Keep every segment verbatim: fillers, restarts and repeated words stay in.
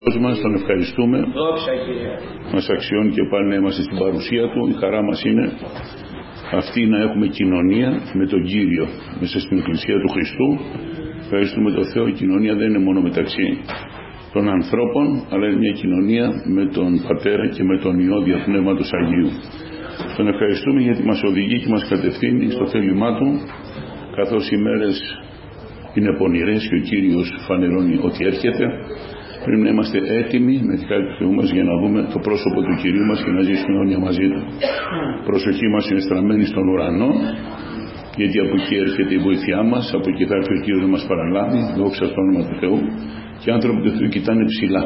Μας τον ευχαριστούμε. Δόξα, μας αξιώνει και πάλι να είμαστε στην παρουσία του. Η χαρά μας είναι αυτή, να έχουμε κοινωνία με τον Κύριο μέσα στην Εκκλησία του Χριστού. Ευχαριστούμε τον Θεό. Η κοινωνία δεν είναι μόνο μεταξύ των ανθρώπων, αλλά είναι μια κοινωνία με τον Πατέρα και με τον Υιό δια Πνεύματος Αγίου. Τον ευχαριστούμε γιατί μας οδηγεί και μας κατευθύνει στο θέλημά του, καθώς οι μέρες είναι πονηρές και ο Κύριος φανερώνει ότι έρχεται. Πρέπει να είμαστε έτοιμοι με τη χάρη του Θεού μας για να δούμε το πρόσωπο του Κυρίου μας και να ζήσουμε αιώνια μαζί του. Η προσοχή μας είναι στραμμένη στον ουρανό, γιατί από εκεί έρχεται η βοήθειά μας, από εκεί θα έρθει ο Κύριος να μας παραλάβει, δόξα στο όνομα του Θεού, και οι άνθρωποι του Θεού κοιτάνε ψηλά.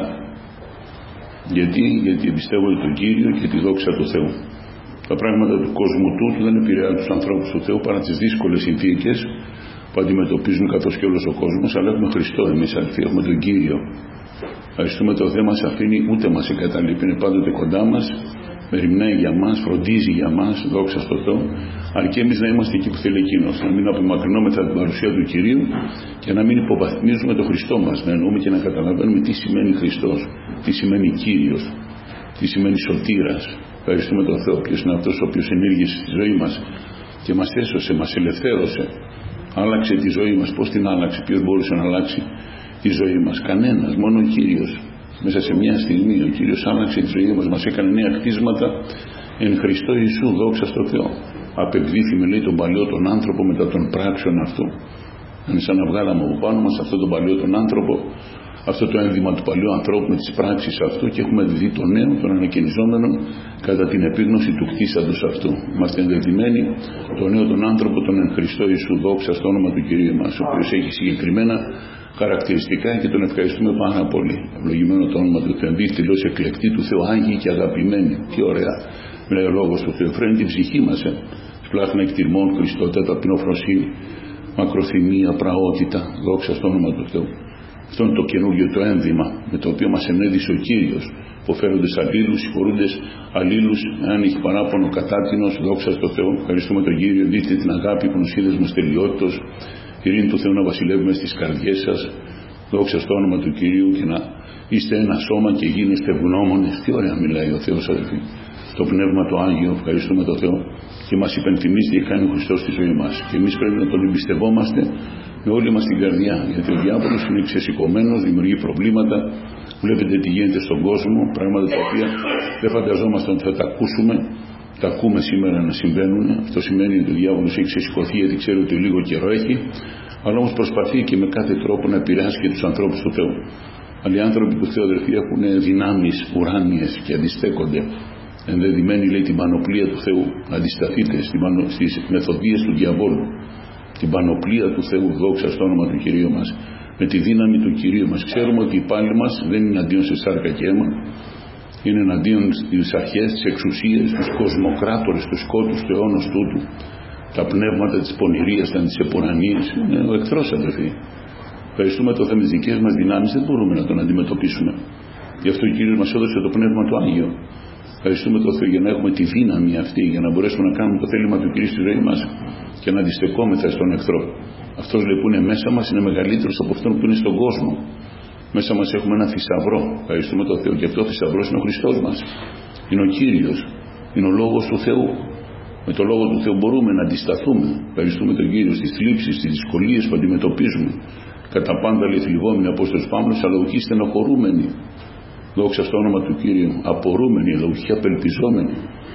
Γιατί, γιατί εμπιστεύονται τον Κύριο και τη δόξα του Θεού. Τα πράγματα του κόσμου τούτου δεν επηρεάζουν τους ανθρώπους του Θεού παρά τις δύσκολες συνθήκες που αντιμετωπίζουν καθώς και όλος ο κόσμος, αλλά έχουμε Χριστό εμείς αδελφοί, έχουμε τον Κύριο. Ευχαριστούμε, το Θεό μας αφήνει, ούτε μας εγκαταλείπει, είναι πάντοτε κοντά μας, μεριμνάει για μας, φροντίζει για μας, δόξα στο Θεό, αρκεί εμείς να είμαστε εκεί που θέλει Εκείνος, να μην απομακρυνόμεθα από την παρουσία του Κυρίου και να μην υποβαθμίζουμε τον Χριστό μας, να εννοούμε και να καταλαβαίνουμε τι σημαίνει Χριστός, τι σημαίνει Κύριος, τι σημαίνει Σωτήρας. Ευχαριστούμε τον Θεό, ποιος είναι αυτός ο οποίος ενήργησε στη ζωή μας και μας έσωσε, μας ελευθέρωσε, άλλαξε τη ζωή μας. Πώς την άλλαξε, ποιος μπορούσε να αλλάξει τη ζωή μας? Κανένας, μόνο ο Κύριος. Μέσα σε μια στιγμή ο Κύριος άλλαξε τη ζωή μας, μας έκανε νέα χτίσματα εν Χριστώ Ιησού, δόξα στο Θεό. Απεκδίθη με, λέει, τον παλιό τον άνθρωπο μετά των πράξεων αυτού. Είναι σαν να βγάλαμε από πάνω μας αυτό τον παλιό τον άνθρωπο, αυτό το ένδυμα του παλιού ανθρώπου με τις πράξεις αυτού, και έχουμε δει το νέο, τον ανακαινιζόμενο κατά την επίγνωση του κτίσαντος αυτού. Είμαστε ενδεδειμένοι το νέο τον άνθρωπο, τον εν Χριστώ Ιησού, δόξα στο όνομα του Κυρίου μας, ο οποίος έχει συγκεκριμένα χαρακτηριστικά και τον ευχαριστούμε πάρα πολύ. Ευλογημένο το όνομα του Θεού. Αντίθετη λόγω εκλεκτή του Θεού, άγιοι και αγαπημένοι. Τι ωραία μιλάει ο λόγος του Θεού. Φρένει την ψυχή μας. Ε. Σπλάχνα εκτιρμών, Χριστότητα, ταπεινοφροσύνη, μακροθυμία, πραότητα. Δόξα στο όνομα του Θεού. Αυτό είναι το καινούργιο το ένδυμα με το οποίο μας ενέδισε ο Κύριος. Υποφέροντες αλλήλους, συγχωρούντες αλλήλους, αν έχει παράπονο κατάτινος, δόξα στο Θεό. Ευχαριστούμε τον Κύριο. Δείτε την αγάπη που nos είδες μας τελειότητος. Ειρήνη του Θεού να βασιλεύουμε στις καρδιές σας, δόξα στο όνομα του Κυρίου, και να είστε ένα σώμα και γίνεστε ευγνώμονες. Τι ωραία μιλάει ο Θεός, αδελφοί. Το Πνεύμα το Άγιο, ευχαριστούμε τον Θεό, και μας υπενθυμίζει τι κάνει ο Χριστός στη ζωή μας. Και εμείς πρέπει να τον εμπιστευόμαστε με όλη μας την καρδιά, γιατί ο διάβολος είναι ξεσηκωμένος, δημιουργεί προβλήματα. Βλέπετε τι γίνεται στον κόσμο, πράγματα τα οποία δεν φανταζόμαστε ότι θα τα ακούσουμε. Τα ακούμε σήμερα να συμβαίνουν. Αυτό σημαίνει ότι ο διάβολος έχει ξεσηκωθεί, γιατί ξέρει ότι λίγο καιρό έχει, αλλά όμως προσπαθεί και με κάθε τρόπο να επηρεάσει και τους ανθρώπους του Θεού. Αλλά οι άνθρωποι του Θεού, αδελφοί, έχουν δυνάμεις ουράνιες και αντιστέκονται. Ενδεδειμένοι, λέει, την πανοπλία του Θεού. Αντισταθείτε στις μεθοδίες του διαβόλου. Την πανοπλία του Θεού, δόξα στο όνομα του Κυρίου μας. Με τη δύναμη του Κυρίου μας. Ξέρουμε ότι η πάλη μας δεν είναι αντίον σε σάρκα και αίμα. Είναι εναντίον στις αρχές, τις εξουσίες, τους κοσμοκράτορες, τους σκότους του αιώνος τούτου, τα πνεύματα της πονηρίας, τα επουρανίες. Είναι ο εχθρός, αδελφοί. Ευχαριστούμε το Θεό, με τις δικές μας δυνάμεις δεν μπορούμε να τον αντιμετωπίσουμε. Γι' αυτό ο Κύριος μας έδωσε το Πνεύμα του Άγιο. Ευχαριστούμε το Θεό για να έχουμε τη δύναμη αυτή, για να μπορέσουμε να κάνουμε το θέλημα του Κυρίου στη ζωή μας και να αντιστεκόμεθα στον εχθρό. Αυτός, λέει, που είναι μέσα μας είναι μεγαλύτερος από αυτόν που είναι στον κόσμο. Μέσα μας έχουμε ένα θησαυρό. Ευχαριστούμε τον Θεό. Και αυτό ο θησαυρός είναι ο Χριστός μας. Είναι ο Κύριος. Είναι ο Λόγος του Θεού. Με το Λόγο του Θεού μπορούμε να αντισταθούμε. Ευχαριστούμε τον Κύριο στις θλίψεις, στις δυσκολίες που αντιμετωπίζουμε. Κατά πάντα, λέει, θλιβόμενοι Απόστολος Παύλος, αλλά οχι στενοχωρούμενοι. Δόξα στο όνομα του Κύριου. Απορούμενοι, αλλά οχι απελπιζόμενοι.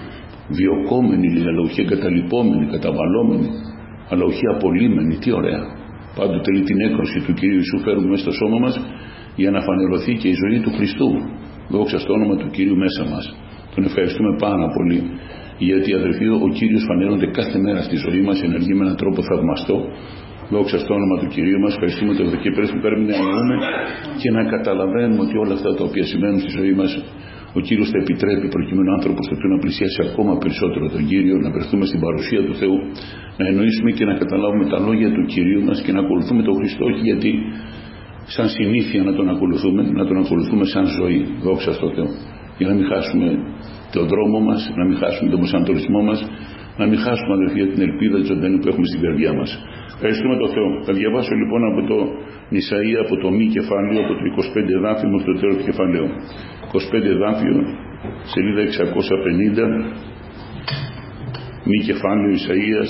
Διωκόμενοι, αλλά οχι εγκαταλειπόμενοι, καταβαλόμενοι, αλλά οχι απολύμενοι. Τι ωραία. Πάντοτε, λέει, την έκρωση του Κυρίου Ιησού φέρουμε μέσα στο σώμα μας για να φανερωθεί και η ζωή του Χριστού. Δόξα στο όνομα του Κυρίου μέσα μας. Τον ευχαριστούμε πάρα πολύ, γιατί, αδελφοί, ο Κύριος φανέρονται κάθε μέρα στη ζωή μας, ενεργεί με έναν τρόπο θαυμαστό. Δόξα στο όνομα του Κυρίου μας. Ευχαριστούμε τον Θεό, και πρέπει να εννοούμε και να καταλαβαίνουμε ότι όλα αυτά τα οποία συμβαίνουν στη ζωή μας, ο Κύριος θα επιτρέπει προκειμένου ο άνθρωπος του να πλησιάσει ακόμα περισσότερο τον Κύριο, να βρεθούμε στην παρουσία του Θεού, να εννοήσουμε και να καταλάβουμε τα λόγια του Κυρίου μας και να ακολουθούμε τον Χριστό, όχι γιατί σαν συνήθεια να τον ακολουθούμε, να τον ακολουθούμε σαν ζωή. Δόξα στο Θεό. Για να μην χάσουμε τον δρόμο μας, να μην χάσουμε τον προσανατολισμό μας, να μην χάσουμε αδερφοί την ελπίδα της ζωντανή που έχουμε στην καρδιά μας. Ευχαριστούμε τον Θεό. Θα διαβάσω λοιπόν από το Ισαΐα, από το μη κεφάλαιο, από το είκοσι πέντε εδάφιο μέχρι το τέλος του κεφαλαίου. είκοσι πέντε εδάφιο, σελίδα εξακόσια πενήντα, μη κεφάλαιο Ισαΐας.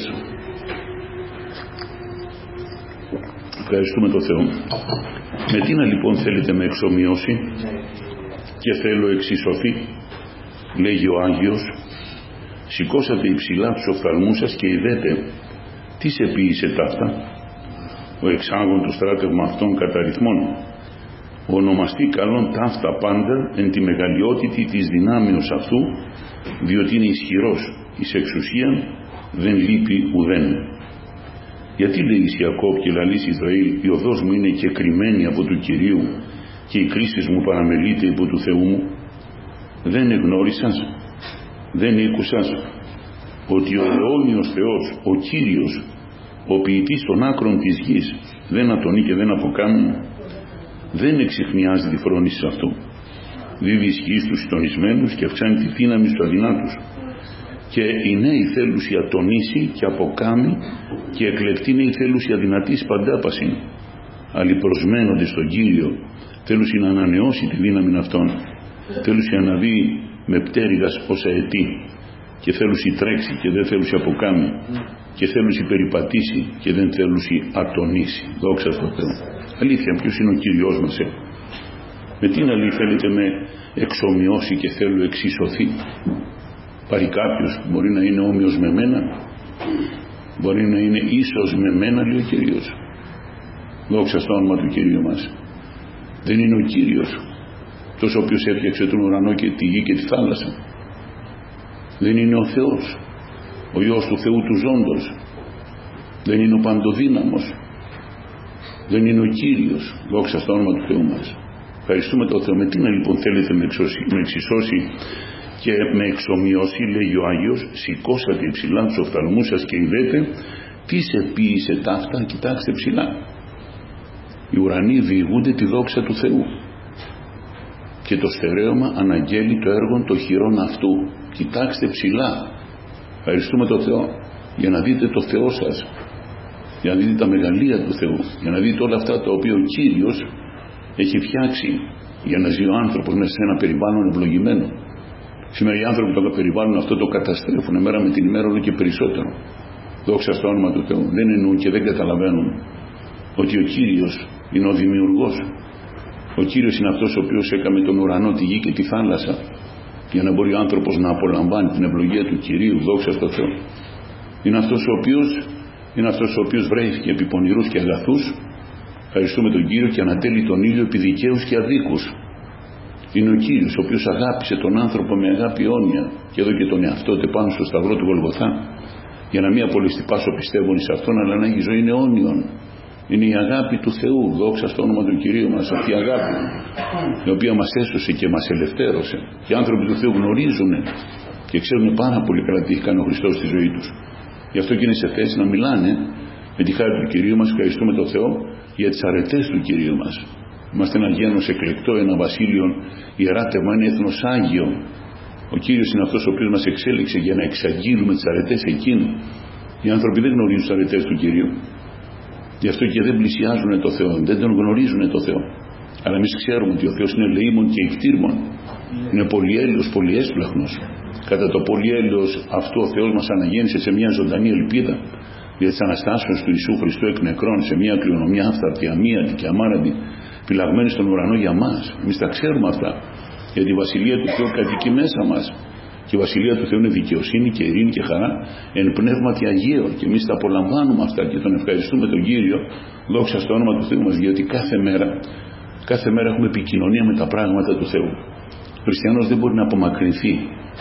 Ευχαριστούμε τον Θεό. Με τι να λοιπόν θέλετε με εξομοιώσει και θέλω εξισωθεί, λέγει ο Άγιος. Σηκώσατε υψηλά τους οφθαλμούς σας και ειδέτε τι σε ποίησε ταύτα. Ο εξάγων του στράτευμα αυτών καταριθμών. Ο ονομαστεί καλόν ταύτα πάντα εν τη μεγαλειότητη της δυνάμεως αυτού, διότι είναι ισχυρός εις εξουσίαν, δεν λείπει ουδέν. Γιατί λέει εις Ιακώβ και λαλείς Ισραήλ, η οδός μου είναι κεκριμένη από του Κυρίου και οι κρίσεις μου παραμελείται υπό του Θεού μου. Δεν εγνώρισας, δεν ήκουσας ότι ο αιώνιος Θεός, ο Κύριος, ο ποιητής των άκρων της γης, δεν ατονεί και δεν αποκάμει, δεν εξυχνιάζει τη φρόνηση αυτού. Δίδει ισχύ στους συντονισμένους και αυξάνει τη δύναμη στους αδυνάτους. Και οι νέοι θέλουσι ατονίσει και αποκάμει και εκλεκτοί νέοι θέλουσι αδυνατής παντάπασιν. Άλλοι προσμένονται στον Κύριο, θέλουσι να ανανεώσει τη δύναμη αυτών. Θέλουσι να δει με πτέρυγας όσα αιτεί και θέλουσι τρέξει και δεν θέλουσι αποκάμει και θέλουσι περιπατήσει και δεν θέλουσι ατονίσει. Δόξα στον Θεό. Αλήθεια, ποιος είναι ο Κύριος μας? Ε? Με τι να θέλετε με εξομοιώσει και θέλω εξισωθεί? Πάρει κάποιος, μπορεί να είναι όμοιος με μένα, μπορεί να είναι ίσος με μένα, λέει ο Κύριος. Δόξα στο όνομα του Κυρίου μας. Δεν είναι ο Κύριος αυτός ο οποίος έφτιαξε τον ουρανό και τη γη και τη θάλασσα? Δεν είναι ο Θεός, ο Υιός του Θεού του ζώντος? Δεν είναι ο Παντοδύναμος? Δεν είναι ο Κύριος? Δόξα στο όνομα του Θεού μας. Ευχαριστούμε τον Θεό. Με τι να λοιπόν θέλετε με, εξωσι, με εξισώσει και με εξομοιώσει, λέει ο Άγιος? Σηκώσατε υψηλά τους οφθαλμούς σας και ειδέτε τι σε ποίησε ταύτα. Κοιτάξτε ψηλά. Οι ουρανοί διηγούνται τη δόξα του Θεού και το στερέωμα αναγγέλει το έργο των χειρών αυτού. Κοιτάξτε ψηλά. Ευχαριστούμε τον Θεό για να δείτε το Θεό σας, για να δείτε τα μεγαλεία του Θεού, για να δείτε όλα αυτά τα οποία ο Κύριος έχει φτιάξει για να ζει ο άνθρωπος μέσα σε ένα περιβάλλον ευλογημένο. Σήμερα οι άνθρωποι που το περιβάλλον αυτό το καταστρέφουν μέρα με την ημέρα όλο και περισσότερο. Δόξα στο όνομα του Θεού. Δεν εννοούν και δεν καταλαβαίνουν ότι ο Κύριος είναι ο δημιουργός. Ο Κύριος είναι αυτός ο οποίος έκαμε τον ουρανό, τη γη και τη θάλασσα για να μπορεί ο άνθρωπος να απολαμβάνει την ευλογία του Κυρίου. Δόξα στο Θεό. Είναι αυτός ο οποίος, είναι αυτός ο οποίος βρέθηκε επί πονηρούς και αγαθούς. Ευχαριστούμε τον Κύριο και ανατέλει τον ήλιο επί δικαίους και αδίκους. Είναι ο Κύριος ο οποίος αγάπησε τον άνθρωπο με αγάπη αιώνια και έδωκε τον εαυτό του πάνω στο σταυρό του Γολγοθά για να μην απολυστεί πάσο πιστεύουν σε αυτόν, αλλά να έχει ζωή αιώνιον. Είναι η αγάπη του Θεού. Δόξα στο όνομα του Κυρίου μας. Αυτή η αγάπη η οποία μας έσωσε και μας ελευθέρωσε. Και οι άνθρωποι του Θεού γνωρίζουν και ξέρουν πάρα πολύ καλά τι έχει κάνει ο Χριστός στη ζωή τους. Γι' αυτό και είναι σε θέση να μιλάνε με τη χάρη του Κυρίου μας. Ευχαριστούμε τον Θεό για τις αρετές του Κυρίου μας. Είμαστε ένα γένος εκλεκτό, ένα βασίλειο ιεράτευμα, ένα έθνος Άγιο. Ο Κύριος είναι αυτός ο οποίος μας εξέλιξε για να εξαγγείλουμε τις αρετές εκείνου. Οι άνθρωποι δεν γνωρίζουν τις αρετές του Κυρίου. Γι' αυτό και δεν πλησιάζουν το Θεό, δεν τον γνωρίζουν το Θεό. Αλλά εμείς ξέρουμε ότι ο Θεός είναι ελεήμων και εκτήρμων. Είναι πολυέλεος, πολυέσπλαχνος. Κατά το πολυέλεος αυτό ο Θεός μας αναγέννησε σε μια ζωντανή ελπίδα για τις Αναστάσεως του Ιησού Χριστού εκ νεκρών, σε μια κληρονομιά άφθαρτη, αμίατη και αμάραντη, φυλαγμένη στον ουρανό για μας. Εμείς τα ξέρουμε αυτά. Γιατί η βασιλεία του Θεού κατοικεί μέσα μας. Και η βασιλεία του Θεού είναι δικαιοσύνη και ειρήνη και χαρά εν πνεύματι Αγίω. Και εμείς τα απολαμβάνουμε αυτά και τον ευχαριστούμε τον Κύριο. Δόξα στο όνομα του Θεού μας, γιατί κάθε μέρα, κάθε μέρα έχουμε επικοινωνία με τα πράγματα του Θεού. Ο χριστιανός δεν μπορεί να απομακρυνθεί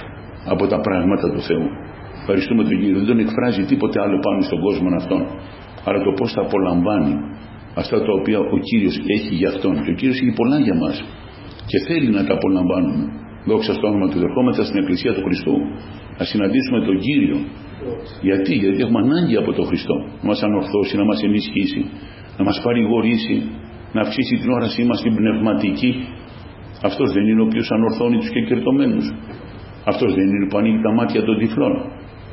από τα πράγματα του Θεού. Ευχαριστούμε τον Κύριο. Δεν τον εκφράζει τίποτε άλλο πάνω στον κόσμο αυτόν, αλλά το πώς θα απολαμβάνει αυτά τα οποία ο Κύριος έχει για αυτόν. Και ο Κύριος έχει πολλά για μας και θέλει να τα απολαμβάνουμε. Δόξα στο όνομα του. Δερχόμεθα στην Εκκλησία του Χριστού να συναντήσουμε τον Κύριο. Γιατί, γιατί έχουμε ανάγκη από τον Χριστό να μας ανορθώσει, να μας ενισχύσει, να μας παρηγορήσει, να αυξήσει την όρασή μας την πνευματική. Αυτός δεν είναι ο οποίος ανορθώνει τους κεκερτωμένους? Αυτός δεν είναι που ανοίγει τα μάτια των τυφλών?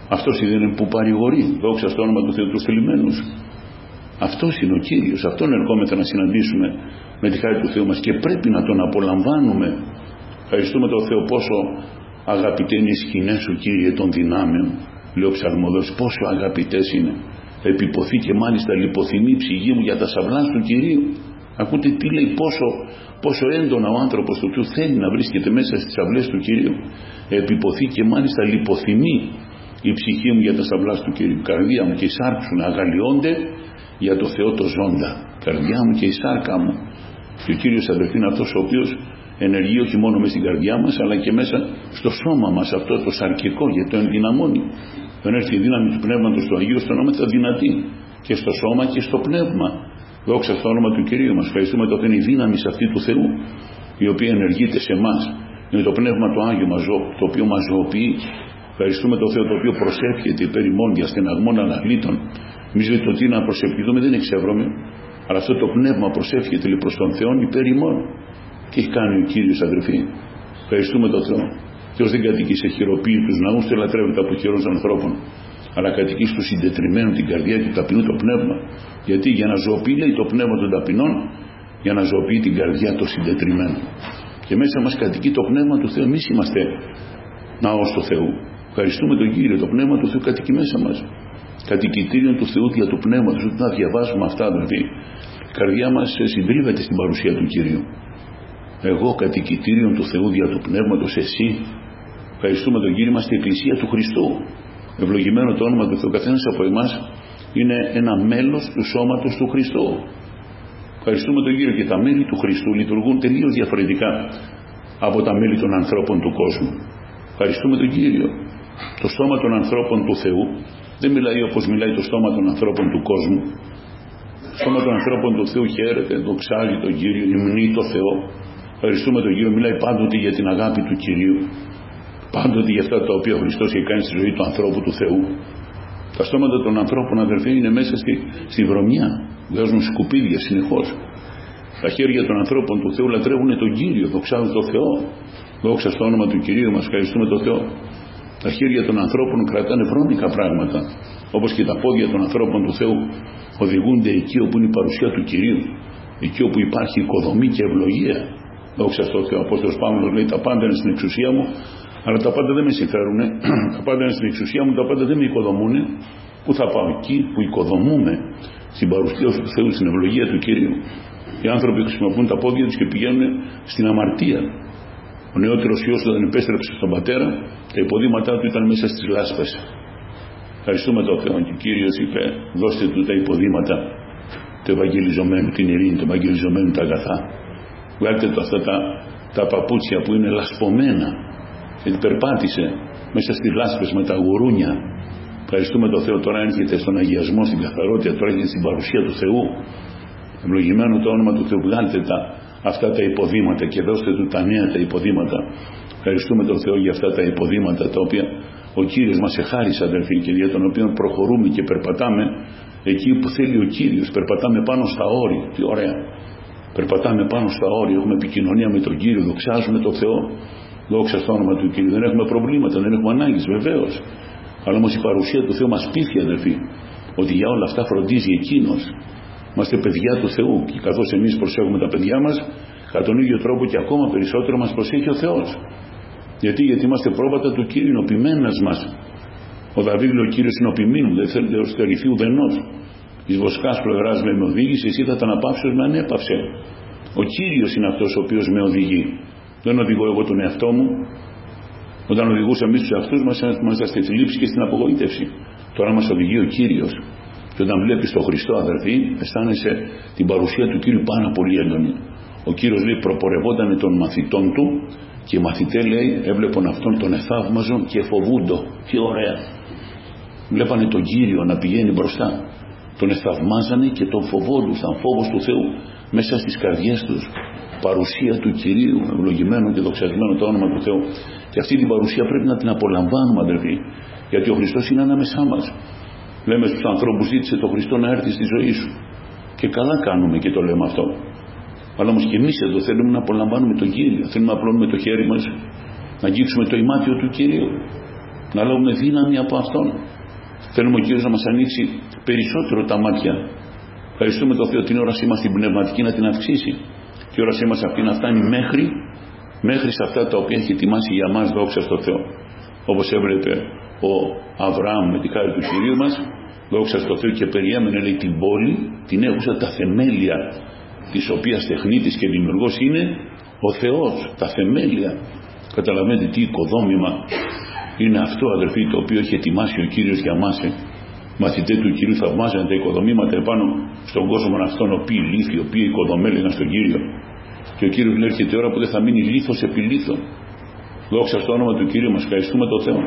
Αυτός είναι που παρηγορεί, δόξα στο όνομα του Θεού, τους θλιμμένους. Αυτός είναι ο Κύριος, αυτόν ερχόμεθα να συναντήσουμε με τη χάρη του Θεού μας και πρέπει να τον απολαμβάνουμε. Ευχαριστούμε τον Θεό, πόσο αγαπητές είναι οι σκηνές σου, Κύριε, των δυνάμεων, λέει ο ψαλμοδός, πόσο αγαπητές είναι. Επιποθεί και μάλιστα λιποθυμεί η ψυχή μου για τα σαυλάς του Κυρίου. Ακούτε τι λέει, πόσο, πόσο έντονα ο άνθρωπος του Θεού θέλει να βρίσκεται μέσα στις αυλές του Κυρίου. Επιποθεί και μάλιστα λιποθυμεί η ψυχή μου για τα σαυλάς του Κυρίου. Καρδιά μου και η σάρκα σου να αγαλιώνται για το Θεό το ζώντα. Καρδιά μου και η σάρκα μου. Και ο Κύριος, αδερφοί, είναι αυτός ο οποίος ενεργεί όχι μόνο μέσα στην καρδιά μας, αλλά και μέσα στο σώμα μας, αυτό το σαρκικό, γιατί το ενδυναμώνει. Τον έρθει η δύναμη του Πνεύματος του Αγίου, στο όνομα θα δυνατή και στο σώμα και στο πνεύμα. Δόξα στο όνομα του Κυρίου μας. Ευχαριστούμε το ότι είναι η δύναμη αυτή του Θεού, η οποία ενεργείται σε εμάς. Είναι το Πνεύμα του Άγιο μας, το οποίο μας ζωοποιεί. Ευχαριστούμε το Θεό, το οποίο προσεύχεται υπέρ ημών για στεναγμών αναγλήτων. Εμείς λέτε ότι να προσευχηθούμε δεν εξεύρωμε, αλλά αυτό το πνεύμα προσεύχεται λέει, προς τον Θεό υπέρ ημών. Τι έχει κάνει ο Κύριος, αδερφοί? Ευχαριστούμε τον Θεό. Θεός δεν κατοικεί σε χειροποίητους ναούς, δεν λατρεύεται από χειρών ανθρώπων, αλλά κατοικεί στο συντετριμένο την καρδιά και ταπεινού το πνεύμα. Γιατί? Για να ζωοποιεί, λέει, το πνεύμα των ταπεινών, για να ζωοποιεί την καρδιά των συντετριμένων. Και μέσα μας κατοικεί το πνεύμα του Θεού. Εμείς είμαστε ναός του Θεού. Ευχαριστούμε τον Κύριο. Το πνεύμα του Θεού κατοικεί μέσα μας. Κατοικητήριο του Θεού δια του πνεύματος. Όταν θα διαβάζουμε αυτά, δηλαδή, η καρδιά μας συντρίβεται στην παρουσία του Κυρίου. Εγώ κατοικητήριο του Θεού δια του πνεύματος, εσύ. Ευχαριστούμε τον Κύριο. Είμαστε η Εκκλησία του Χριστού. Ευλογημένο το όνομα του Θεού. Καθένας από εμάς είναι ένα μέλος του σώματος του Χριστού. Ευχαριστούμε τον Κύριο. Και τα μέλη του Χριστού λειτουργούν τελείως διαφορετικά από τα μέλη των ανθρώπων του κόσμου. Ευχαριστούμε τον Κύριο. Το σώμα των ανθρώπων του Θεού δεν μιλάει όπως μιλάει το στόμα των ανθρώπων του κόσμου. Το σώμα των ανθρώπων του Θεού χαίρεται, δοξάζει τον Κύριο, υμνεί το Θεό. Ευχαριστούμε τον Κύριο. Μιλάει πάντοτε για την αγάπη του Κυρίου. Πάντοτε για αυτά τα οποία ο Χριστός έχει κάνει στη ζωή του ανθρώπου του Θεού. Τα στόματα των ανθρώπων, αδερφοί, είναι μέσα στη, στη βρωμιά. Βγάζουν σκουπίδια συνεχώς. Τα χέρια των ανθρώπων του Θεού λατρεύουν τον Κύριο, δοξάζουν τον Θεό. Δόξα στο όνομα του Κυρίου μας, ευχαριστούμε τον Θεό. Τα χέρια των ανθρώπων κρατάνε βρώμικα πράγματα, όπως και τα πόδια των ανθρώπων του Θεού οδηγούνται εκεί όπου είναι η παρουσία του Κυρίου, εκεί όπου υπάρχει οικοδομή και ευλογία. Δόξα στο Θεό. Ο Απόστολος Παύλος λέει: τα πάντα είναι στην εξουσία μου, αλλά τα πάντα δεν με συμφέρουν. Τα πάντα είναι στην εξουσία μου, τα πάντα δεν με οικοδομούν. Πού θα πάω? Εκεί που οικοδομούμε στην παρουσία του Θεού, στην ευλογία του Κυρίου. Οι άνθρωποι χρησιμοποιούν τα πόδια τους και πηγαίνουν στην αμαρτία. Ο νεότερος Υιός, όταν επέστρεψε στον πατέρα, τα υποδήματά του ήταν μέσα στις λάσπες. Ευχαριστούμε τον Θεό. Και ο Κύριος είπε: δώστε του τα υποδήματα του ευαγγελιζομένου, την ειρήνη, του ευαγγελιζομένου τα αγαθά. Βγάλτε του αυτά τα, τα παπούτσια που είναι λασπωμένα. Γιατί περπάτησε μέσα στις λάσπες με τα γουρούνια. Ευχαριστούμε τον Θεό. Τώρα έρχεται στον αγιασμό, στην καθαρότητα, τώρα έρχεται στην παρουσία του Θεού. Ευλογημένο το όνομα του Θεού. Βγάλτε τα, αυτά τα υποδήματα και δώστε του τα νέα τα υποδήματα. Ευχαριστούμε τον Θεό για αυτά τα υποδήματα τα οποία ο Κύριος μας εχάρισε, αδερφοί, και για τον οποίο προχωρούμε και περπατάμε εκεί που θέλει ο Κύριος. Περπατάμε πάνω στα όρη. Τι ωραία. Περπατάμε πάνω στα όρη. Έχουμε επικοινωνία με τον Κύριο. Δοξάζουμε τον Θεό. Δόξα στο όνομα του Κύριου. Δεν έχουμε προβλήματα, δεν έχουμε ανάγκες, βεβαίως. Αλλά όμως η παρουσία του Θεού μας πείθει, αδερφοί, ότι για όλα αυτά φροντίζει Εκείνος. Είμαστε παιδιά του Θεού και καθώς εμείς προσέχουμε τα παιδιά μας, κατά τον ίδιο τρόπο και ακόμα περισσότερο μας προσέχει ο Θεός. Γιατί, γιατί είμαστε πρόβατα του Κύριου, είναι ο ποιμένας μας. Ο Δαβίδ λέει: ο Κύριος είναι ο ποιμένου, δεν θέλετε ως στερηθεί ουδενός. Εις βοσκάς πλευράς με οδήγησε, εσύ θα τα αναπαύσεις με ανέπαυσε. Ο Κύριος είναι αυτός ο οποίος με οδηγεί. Δεν οδηγώ εγώ τον εαυτό μου. Όταν οδηγούσαμε εμείς τους εαυτούς μας, ήμασταν στη θλίψη και στην απογοήτευση. Τώρα μας οδηγεί ο Κύριος. Και όταν βλέπεις τον Χριστό, αδερφοί, αισθάνεσαι την παρουσία του Κύριου πάρα πολύ έντονη. Ο Κύριος λέει: προπορευόταν των μαθητών του και οι μαθητές, λέει, έβλεπαν αυτόν τον εθαύμαζον και φοβούντο. Τι ωραία. Βλέπανε τον Κύριο να πηγαίνει μπροστά. Τον εθαυμάζανε και τον φοβόντουσαν. Φόβος του Θεού μέσα στις καρδιές τους. Παρουσία του Κυρίου, ευλογημένο και δοξασμένο το όνομα του Θεού. Και αυτή την παρουσία πρέπει να την απολαμβάνουμε, αδερφοί, γιατί ο Χριστός είναι ανάμεσά μας. Λέμε στους ανθρώπους: ζήτησε τον Χριστό να έρθει στη ζωή σου. Και καλά κάνουμε και το λέμε αυτό. Αλλά όμως και εμείς εδώ θέλουμε να απολαμβάνουμε τον Κύριο. Θέλουμε να απλώνουμε το χέρι μας, να αγγίξουμε το ημάτιο του Κυρίου. να λάβουμε δύναμη από Αυτόν. Θέλουμε ο Κύριος να μας ανοίξει περισσότερο τα μάτια. Ευχαριστούμε τον Θεό την όρασή μας την πνευματική να την αυξήσει. Και η όρασή μας αυτή να φτάνει μέχρι, μέχρι σε αυτά τα οποία έχει ετοιμάσει για μας, δόξα στο Θεό. Όπως έβλεπε ο Αβραάμ με τη χάρη του Κυρίου μας, δόξα στο Θεό, και περιέμενε, λέει, την πόλη, την έχουσα τα θεμέλια, της οποίας τεχνίτης και δημιουργός είναι ο Θεός. Τα θεμέλια. Καταλαβαίνετε τι οικοδόμημα είναι αυτό, αδελφοί, το οποίο έχει ετοιμάσει ο Κύριος για μας. Ε. Μαθητέ του Κυρίου θαυμάζανε τα οικοδομήματα επάνω στον κόσμο αυτόν, οποίοι λίθοι, οποίοι οικοδομέλεγαν στον Κύριο. Και ο Κύριος λέει: έρχεται η ώρα που δεν θα μείνει λίθος επί λίθο. Δόξα στο όνομα του Κυρίου μας, ευχαριστούμε τον Θεό.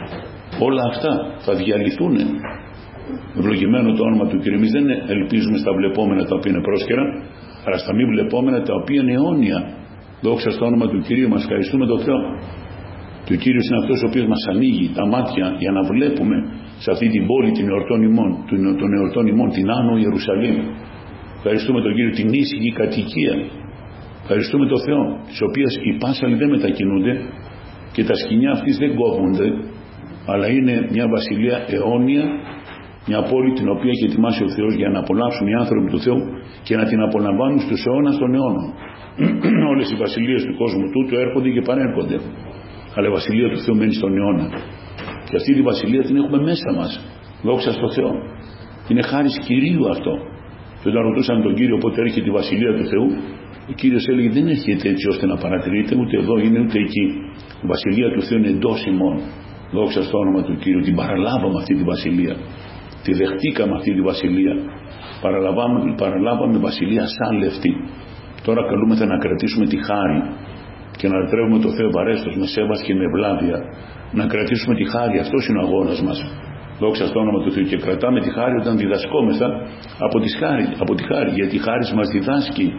Όλα αυτά θα διαλυθούν. Ευλογημένο το όνομα του Κυρίου. Εμείς δεν ελπίζουμε στα βλεπόμενα τα οποία είναι πρόσκαιρα, αλλά στα μη βλεπόμενα τα οποία είναι αιώνια. Δόξα στο όνομα του Κυρίου μας, ευχαριστούμε τον Θεό. Και ο Κύριος είναι αυτός ο οποίος μας ανοίγει τα μάτια για να βλέπουμε σε αυτή την πόλη την εορτών ημών, των εορτών ημών, την Άνω Ιερουσαλήμ. Ευχαριστούμε τον Κύριο, την ήσυχη κατοικία. Ευχαριστούμε τον Θεό, τις οποίες οι πάσαλοι δεν μετακινούνται και τα σκηνιά αυτής δεν κόβονται, αλλά είναι μια βασιλεία αιώνια, μια πόλη την οποία έχει ετοιμάσει ο Θεός για να απολαύσουν οι άνθρωποι του Θεού και να την απολαμβάνουν στους αιώνας των αιώνων. Όλες οι βασιλείες του κόσμου τούτου έρχονται και παρέρχονται, αλλά η βασιλεία του Θεού μένει στον αιώνα. Και αυτή τη βασιλεία την έχουμε μέσα μας. Δόξα στο Θεό. Είναι χάρις Κυρίου αυτό. Και όταν ρωτούσαν τον Κύριο πότε έρχεται η βασιλεία του Θεού, ο Κύριος έλεγε: δεν έρχεται έτσι ώστε να παρατηρείτε, ούτε εδώ είναι ούτε εκεί. Η βασιλεία του Θεού είναι εντός ημών. Δόξα στο όνομα του Κύριου. Την παραλάβαμε αυτή τη βασιλεία. Τη δεχτήκαμε αυτή τη βασιλεία. Παραλάβαμε, παραλάβαμε βασιλεία σαν λευτή. Τώρα καλούμεθα να κρατήσουμε τη χάρη και να λατρεύουμε το Θεό βαρέστος με σέβας και με ευλάβεια. Να κρατήσουμε τη χάρη. Αυτός είναι ο αγώνας μας. Δόξα στο όνομα του Θεού. Και κρατάμε τη χάρη όταν διδασκόμεθα από τη χάρη, από τη χάρη, γιατί η χάρη μας διδάσκει.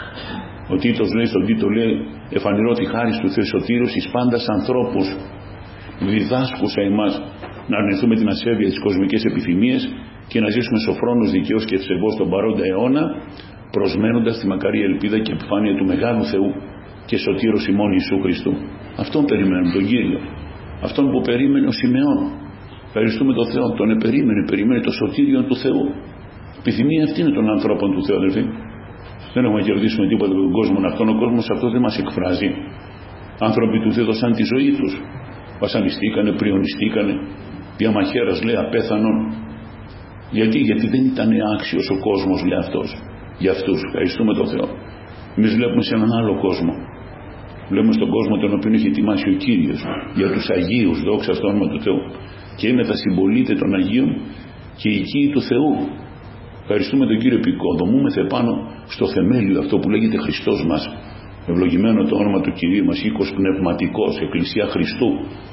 Ο Τίτος λέει, στον Τίτο λέει: εφανερώ τη χάρη του Θεού σωτήρους εις πάντας ανθρώπους. Διδάσκουσα εμάς να αρνηθούμε την ασέβεια της κοσμικές επιθυμίες και να ζήσουμε σοφρόνος, δικαίος και ευσεβώς τον παρόντα αιώνα, προσμένοντας τη μακαρή ελπίδα και επιφάνεια του Μεγάλου Θεού και σωτήρος ημών Ιησού Χριστού. Αυτόν περιμένουμε, τον Κύριο. Αυτόν που περίμενε ο Σιμεών. Ευχαριστούμε τον Θεό. Τον επερίμενε, περιμένει το σωτήριο του Θεού. Η επιθυμία αυτή είναι των ανθρώπων του Θεού, αδελφοί. Δεν έχουμε να κερδίσουμε τίποτα από τον κόσμο αυτόν. Ο κόσμος αυτό δεν μας εκφράζει. Άνθρωποι του Θεού δώσαν τη ζωή τους. Βασανιστήκανε, πριονιστήκανε. Διαμαχαίρας λέει απέθανον. Γιατί, γιατί δεν ήταν άξιος ο κόσμος, λέει αυτός. Για αυτούς. Ευχαριστούμε τον Θεό. Εμείς βλέπουμε σε έναν άλλο κόσμο. Βλέπουμε στον κόσμο τον οποίο έχει ετοιμάσει ο Κύριος για τους Αγίους, δόξα στο όνομα του Θεού. Και είναι τα συμπολίτε των Αγίων και οι οικοί του Θεού. Ευχαριστούμε τον Κύριο που οικοδομούμεθα πάνω στο θεμέλιο αυτό που λέγεται Χριστός μας. Ευλογημένο το όνομα του Κυρίου μας, οίκος πνευματικός, Εκκλησία Χριστού,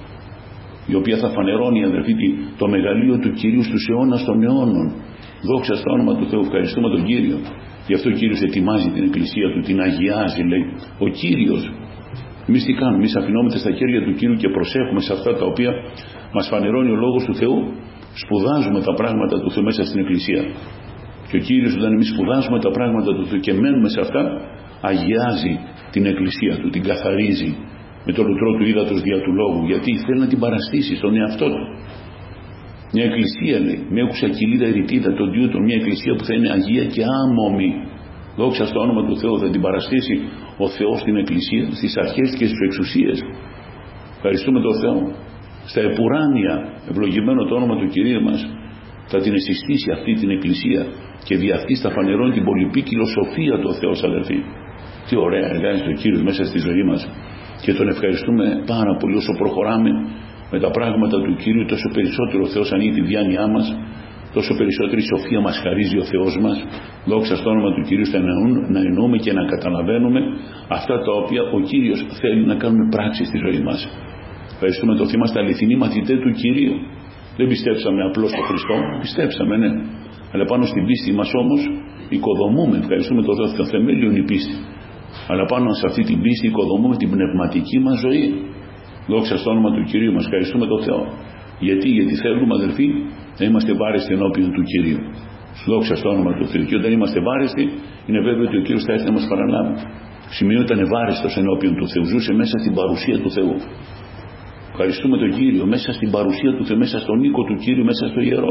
η οποία θα φανερώνει, αδερφοί, το μεγαλείο του Κυρίου στους αιώνας των αιώνων. Δόξα στο όνομα του Θεού. Ευχαριστούμε τον Κύριο. Γι' αυτό ο Κύριος ετοιμάζει την Εκκλησία του, την αγιάζει, λέει. Ο Κύριος. Εμείς τι κάνουμε? Εμείς αφινόμαστε στα χέρια του Κύριου και προσέχουμε σε αυτά τα οποία μας φανερώνει ο Λόγος του Θεού. Σπουδάζουμε τα πράγματα του Θεού μέσα στην Εκκλησία. Και ο Κύριος, όταν εμείς σπουδάζουμε τα πράγματα του Θεού και μένουμε σε αυτά, αγιάζει την Εκκλησία του, την καθαρίζει με το λουτρό του ύδατος δια του Λόγου. Γιατί θέλει να την παραστήσει στον εαυτό του. Μια Εκκλησία, λέει, με έκουσα κοιλίδα ερητίδα των Τιούτων, μια Εκκλησία που θα είναι αγία και άμωμη. Δόξα στο όνομα του Θεού, θα την παραστήσει ο Θεός στην Εκκλησία, στις αρχές και στις εξουσίες. Ευχαριστούμε τον Θεό. Στα επουράνια, ευλογημένο το όνομα του Κυρίου μας, θα την εσυστήσει αυτή την Εκκλησία και δι' αυτή θα φανερώνει την πολυπίκυλο σοφία του Θεός, αδελφοί. Τι ωραία εργάζεται ο Κύριος μέσα στη ζωή μας και τον ευχαριστούμε πάρα πολύ. Όσο προχωράμε με τα πράγματα του Κύριου, τόσο περισσότερο ο Θεός ανοίγει τη διάνοιά μας, τόσο περισσότερη σοφία μας χαρίζει ο Θεός μας. Δόξα στο όνομα του Κυρίου, θα να εννοούμε και να καταλαβαίνουμε αυτά τα οποία ο Κύριος θέλει να κάνουμε πράξη στη ζωή μας. Ευχαριστούμε το Θεό, είμαστε αληθινοί μαθητέ του Κυρίου. Δεν πιστέψαμε απλώς στον Χριστό, πιστέψαμε, ναι. Αλλά πάνω στην πίστη μας όμως οικοδομούμε, ευχαριστούμε το Θεό, το θεμέλιο είναι η πίστη. Αλλά πάνω σε αυτή την πίστη οικοδομούμε την πνευματική μας ζωή. Δόξα στο όνομα του Κυρίου μας, ευχαριστούμε τον Θεό. Γιατί, γιατί θέλουμε, αδελφοί, να είμαστε βάρεστοι ενώπιον του Κυρίου. Δόξα στο όνομα του Θεού. Και όταν είμαστε βάρεστοι, είναι βέβαιο ότι ο Κύριος θα έρθει να μας παραλάβει. Σημείο ήταν βάρεστος ενώπιον του Θεού, ζούσε μέσα στην παρουσία του Θεού. Ευχαριστούμε τον Κύριο μέσα στην παρουσία του Θεού, μέσα στον οίκο του Κύριου, μέσα στο ιερό.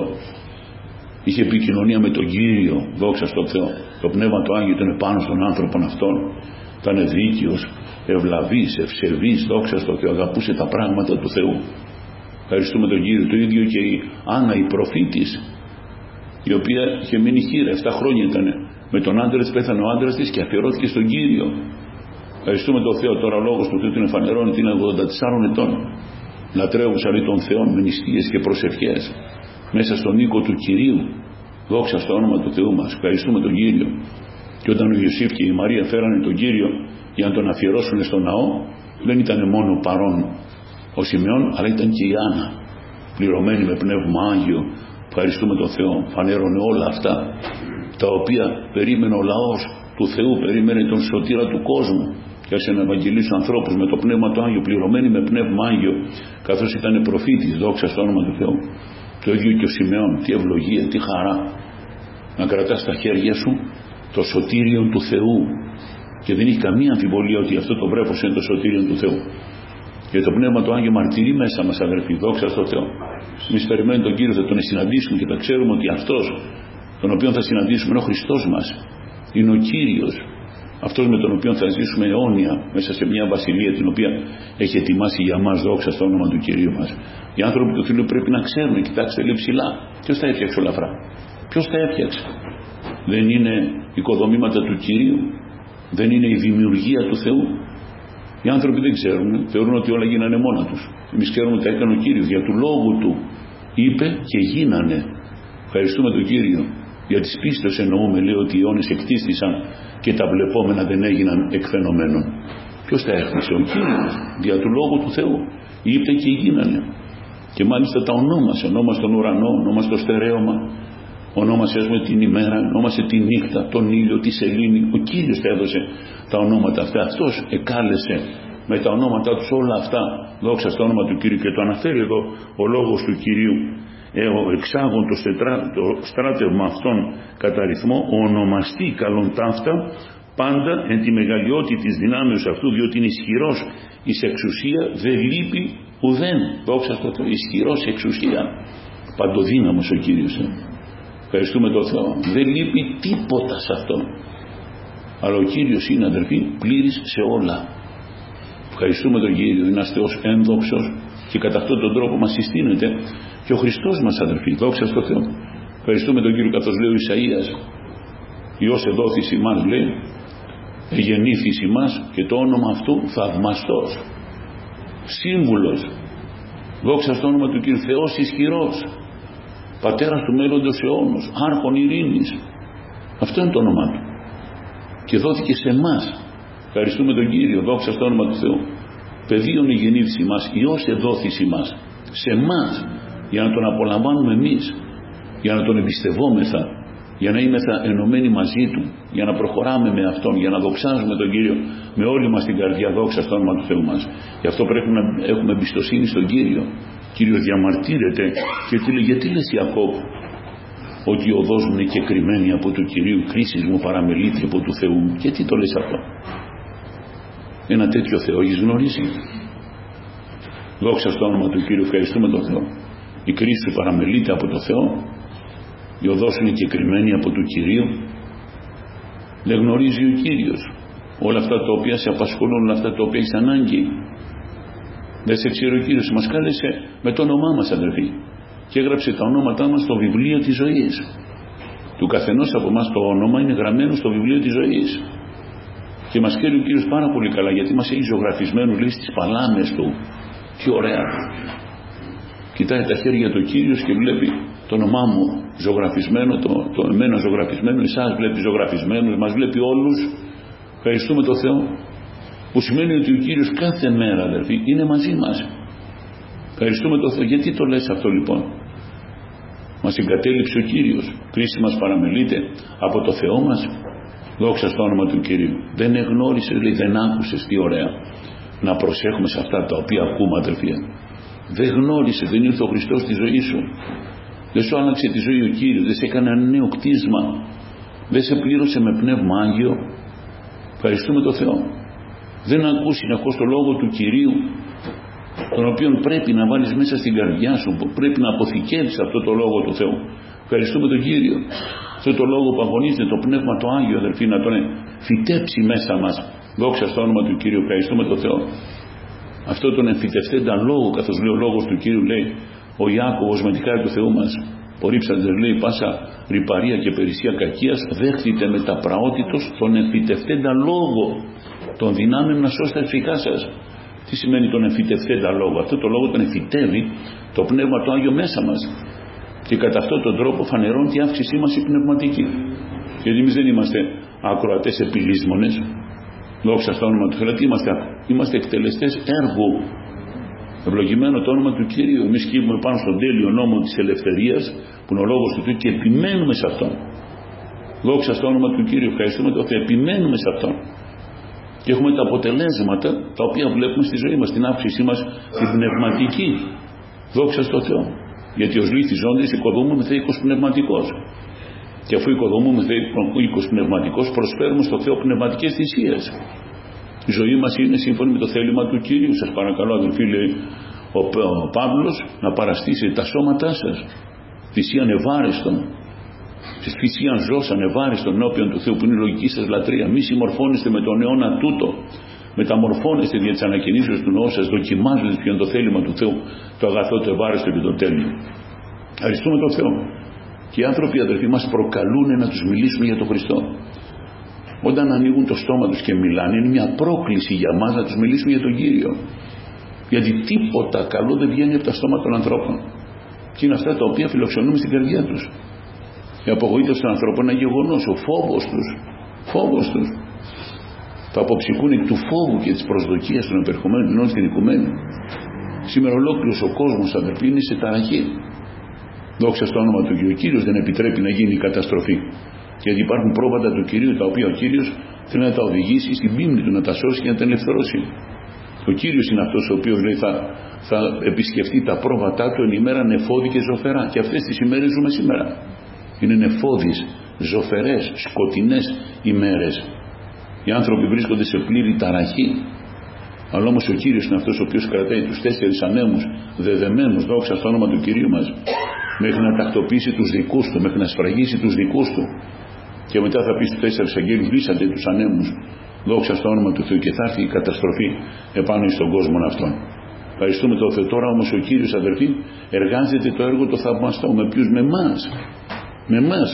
Είχε επικοινωνία με τον Κύριο, δόξα στον Θεό. Το Πνεύμα του Άγιο ήταν πάνω στον άνθρωπο αυτόν. Ήταν δίκαιος, ευλαβής, ευσεβής, δόξα στον Θεό. Αγαπούσε τα πράγματα του Θεού. Ευχαριστούμε τον Κύριο. Το ίδιο και η Άννα, η προφήτης, η οποία είχε μείνει χείρα, εφτά χρόνια ήταν. Με τον άντρα της πέθανε ο άντρας της και αφιερώθηκε στον Κύριο. Ευχαριστούμε τον Θεό. Τώρα ο λόγος του Θεού την εφανερώνει, την ογδόντα τεσσάρων ετών. Λατρεύουσα λέει τον Θεό με νηστείες και προσευχές μέσα στον οίκο του Κυρίου. Δόξα στο όνομα του Θεού μας. Ευχαριστούμε τον Κύριο. Και όταν ο Ιωσήφ και η Μαρία φέρανε τον Κύριο για να τον αφιερώσουν στο ναό, δεν ήταν μόνο παρόν ο Σιμεών, αλλά ήταν και η Άννα, πληρωμένη με Πνεύμα Άγιο. Ευχαριστούμε τον Θεό. Φανέρωνε όλα αυτά τα οποία περίμενε ο λαός του Θεού, περίμενε τον σωτήρα του κόσμου. Και άρχισε να ευαγγελίσει ανθρώπους με το Πνεύμα του Άγιο, πληρωμένοι με Πνεύμα Άγιο, καθώς ήταν προφήτης, δόξα στο όνομα του Θεού. Το ίδιο και ο Σιμεών. Τι ευλογία, τι χαρά να κρατάς στα χέρια σου το σωτήριο του Θεού. Και δεν έχει καμία αμφιβολία ότι αυτό το βρέφος είναι το σωτήριο του Θεού. Και το Πνεύμα του Άγιο μαρτυρεί μέσα μας, αδερφοί, δόξα στο Θεό. Εμείς περιμένουμε τον Κύριο, θα τον συναντήσουμε και θα ξέρουμε ότι αυτός τον οποίο θα συναντήσουμε είναι ο Χριστός μας. Είναι ο Κύριος. Αυτός με τον οποίο θα ζήσουμε αιώνια μέσα σε μια βασιλεία την οποία έχει ετοιμάσει για μας, δόξα στο όνομα του Κυρίου μας. Οι άνθρωποι του Θεού πρέπει να ξέρουν, κοιτάξτε, λέει ψηλά. Ποιος τα έφτιαξε όλα αυτά? Ποιος τα έφτιαξε? Δεν είναι οικοδομήματα του Κυρίου? Δεν είναι η δημιουργία του Θεού? Οι άνθρωποι δεν ξέρουν, θεωρούν ότι όλα γίνανε μόνα τους. Εμείς ξέρουμε ότι τα έκανε ο Κύριος. Για του λόγου του είπε και γίνανε. Ευχαριστούμε τον Κύριο. Για τις πίστες εννοούμε, λέει, ότι οι αιώνες εκτίστησαν και τα βλεπόμενα δεν έγιναν εκφαινομένων. Ποιος τα έχτισε? Ο Κύριος. Δια του λόγου του Θεού είπε και γίνανε. Και μάλιστα τα ονόμασε. Ονόμασε τον ουρανό, ονόμασε το στερέωμα, ονόμασε με την ημέρα, ονόμασε τη νύχτα, τον ήλιο, τη σελήνη. Ο Κύριος τα έδωσε τα ονόματα αυτά. Αυτός εκάλεσε με τα ονόματά τους όλα αυτά, δόξα στο όνομα του Κυρίου. Και το αναφέρει εδώ ο λόγος του Κυρίου. Εξάγον το, στετρά, το στράτευμα αυτών κατά αριθμό, ονομαστεί καλόν ταύτα πάντα εν τη μεγαλειότητα της δυνάμεως αυτού, διότι είναι ισχυρός εις εξουσία, δεν λείπει ουδέν. Δόξα στο Θεό, ισχυρός εξουσία, παντοδύναμος ο Κύριος. Ε. Ευχαριστούμε τον Θεό. Δεν λείπει τίποτα σε αυτό. Αλλά ο Κύριος είναι, αδερφοί, πλήρης σε όλα. Ευχαριστούμε τον Κύριο. Είναι ένας Θεός ένδοξος και κατά αυτόν τον τρόπο μας συστήνεται και ο Χριστός μας, αδερφοί, δόξα στο Θεό. Ευχαριστούμε τον Κύριο, καθώς λέει ο Ισαΐας, Υιός εδόθης ημάς, λέει, εγεννήθης ημάς, και το όνομα αυτού θαυμαστός, σύμβουλος, δόξα στο όνομα του Κύριου, Θεός ισχυρός, Πατέρας του μέλλοντος αιώνος, Άρχον ειρήνης. Αυτό είναι το όνομά του και δόθηκε σε εμάς. Ευχαριστούμε τον Κύριο, δόξα στο όνομα του Θεού. Παιδίον εγεννήθης ημάς, Υιός εδόθης ημάς, σε εμάς, για να τον απολαμβάνουμε εμείς, για να τον εμπιστευόμεθα, για να είμαστε ενωμένοι μαζί του, για να προχωράμε με αυτόν, για να δοξάζουμε τον Κύριο με όλη μας την καρδιά, δόξα στο όνομα του Θεού μας. Γι' αυτό πρέπει να έχουμε εμπιστοσύνη στον Κύριο. Κύριο διαμαρτύρεται και τι λέει? Γιατί λες, Ιακώβ, ότι η οδός μου είναι κεκριμένη από του Κυρίου, κρίσεις μου παραμελείται από του Θεού? Και τι το λες αυτό? Ένα τέτοιο Θεό έχεις γνωρίσει? Δόξα στο όνομα του Κύριου. Ευχαριστούμε τον Θεό. Η κρίση σου παραμελείται από το Θεό, η οδός είναι κεκριμένη από του Κυρίου. Δεν γνωρίζει ο Κύριος όλα αυτά τα οποία σε απασχολούν, όλα αυτά τα οποία έχεις ανάγκη? Δεν σε ξέρει ο Κύριος? Μας κάλεσε με το όνομά μας, αδερφοί, και έγραψε τα ονόματά μας στο βιβλίο της ζωής. Του καθενός από εμάς το όνομα είναι γραμμένο στο βιβλίο της ζωής. Και μας ξέρει ο Κύριος πάρα πολύ καλά, γιατί μας έχει ζωγραφισμένο, λέει, στις παλάμες του. Τι ωραία! Κοιτάει τα χέρια του Κύριος και βλέπει το όνομά μου ζωγραφισμένο, το, το εμένα ζωγραφισμένο, εσάς βλέπει ζωγραφισμένους, μας βλέπει όλους. Ευχαριστούμε τον Θεό, που σημαίνει ότι ο Κύριος κάθε μέρα, αδερφοί, είναι μαζί μας. Ευχαριστούμε τον Θεό. Γιατί το λες αυτό λοιπόν? Μας εγκατέλειψε ο Κύριος, κρίση μας παραμελείται από το Θεό μας. Δόξα στο όνομα του Κυρίου. Δεν εγνώρισες, λέει, δεν άκουσες, τι ωραία. Να προσέχουμε σε αυτά τα οποία ακούμε, αδερφοί. Δεν γνώρισες, δεν ήρθε ο Χριστός στη ζωή σου. Δεν σου άλλαξε τη ζωή ο Κύριος, δεν σε έκανε ένα νέο κτίσμα, δεν σε πλήρωσε με Πνεύμα Άγιο. Ευχαριστούμε τον Θεό. Δεν ακούς συνεχώς το λόγο του Κυρίου. τον οποίο πρέπει να βάλεις μέσα στην καρδιά σου, που πρέπει να αποθηκεύεις αυτό το Λόγο του Θεού. Ευχαριστούμε τον Κύριο. Αυτό το Λόγο που αγωνίζεται το Πνεύμα το Άγιο, αδελφοί, να τον φυτέψει μέσα μας. Δόξα στο όνομα του Κύριου. Ευχαριστούμε τον Θεό. Αυτό τον εμφυτευτέντα Λόγο, καθώς λέει ο Λόγος του Κύριου, λέει ο Ιάκωβος με τη χάρη του Θεού μας, πορύψαντε, λέει, πάσα ρυπαρία και περισσία κακίας, δέχτητε με τα πραότητος τον εμφυτευτέντα Λόγο των δυνάμεων να σώσετε φυγά σας. Τι σημαίνει τον εμφυτευτέντα Λόγο? Αυτό το Λόγο τον εμφυτεύει το Πνεύμα το Άγιο μέσα μας. Και κατά αυτόν τον τρόπο φανερώνει τη αύξησή μας η πνευματική. Γιατί εμείς δεν είμαστε ακροατές επιλύσμονες. Δόξα στο όνομα του Θεού. Είμαστε, είμαστε εκτελεστές έργου. Ευλογημένο το όνομα του Κυρίου. Εμείς κοίμουμε πάνω στον τέλειο νόμο της ελευθερίας, που είναι ο λόγος του Θεού, και επιμένουμε σε αυτόν. Δόξα στο όνομα του Κύριου. Ευχαριστούμε το Θεό. Επιμένουμε σε αυτόν. Και έχουμε τα αποτελέσματα τα οποία βλέπουμε στη ζωή μας, την αύξησή μας, την πνευματική. Δόξα στο Θεό. Γιατί ως λύθοι ζώντες οικοδομούμε θε οίκος πνευματικός. Και αφού οικοδομούμε θε οίκος πνευματικός, προσφέρουμε στο Θεό πνευματικές θυσίες. Η ζωή μας είναι σύμφωνη με το θέλημα του Κυρίου. Σας παρακαλώ, αδελφοί, λέει ο, ο Παύλος, να παραστήσετε τα σώματά σας θυσίαν ευάρεστον, θυσίαν ζώσαν ευάρεστον ενώπιον του Θεού, που είναι η λογική σας λατρεία. Μη συμμορφώνεστε με τον αιώνα τούτο, μεταμορφώνεστε δια της ανακαινήσεως του νόου σας, δοκιμάζοντας ποιο είναι το θέλημα του Θεού, το αγαθό, το ευάρεστο και το τέλειο. Ευχαριστούμε τον Θεό. Και οι άνθρωποι, αδελφοί, μας προκαλούν να τους μιλήσουμε για τον Χριστό. Όταν ανοίγουν το στόμα τους και μιλάνε, είναι μια πρόκληση για μας να τους μιλήσουμε για τον Κύριο. Γιατί τίποτα καλό δεν βγαίνει από τα στόματα των ανθρώπων. Και είναι αυτά τα οποία φιλοξενούμε στην καρδιά τους. Η απογοήτευση των ανθρώπων είναι ένα γεγονός. Ο φόβος τους, φόβος τους, θα αποψυχούν εκ του φόβου και της προσδοκίας των επερχομένων μηνών στην οικουμένη. Σήμερα ολόκληρος ο κόσμος, αδελφοί, είναι σε ταραχή. Δόξα στο όνομα του Κυρίου. Ο Κύριος δεν επιτρέπει να γίνει η καταστροφή. Γιατί υπάρχουν πρόβατα του Κυρίου, τα οποία ο Κύριος θέλει να τα οδηγήσει στην πίμνη του, να τα σώσει και να τα ελευθερώσει. Ο Κύριος είναι αυτός ο οποίος, λέει, θα, θα επισκεφτεί τα πρόβατά του εν ημέρα νεφώδη και ζωφερά. Και αυτές τις ημέρες ζούμε σήμερα. Είναι νεφώδεις, ζωφερές, σκοτεινές ημέρες. Οι άνθρωποι βρίσκονται σε πλήρη ταραχή. Αλλά όμως ο Κύριος είναι αυτός ο οποίος κρατάει τους τέσσερις ανέμους δεδεμένους, δόξα στο όνομα του Κυρίου μας, μέχρι να τακτοποιήσει τους δικούς του, μέχρι να σφραγίσει τους δικούς του. Και μετά θα πει στους τέσσερις αγγέλους, λύσατε τους ανέμους, δόξα στο όνομα του Θεού, και θα έρθει η καταστροφή επάνω στον κόσμο αυτόν. Ευχαριστούμε τον Θεό. Τώρα όμως ο Κύριος, αδερφοί, εργάζεται το έργο το θαυμαστό. Με ποιους? Με εμάς. Με εμάς.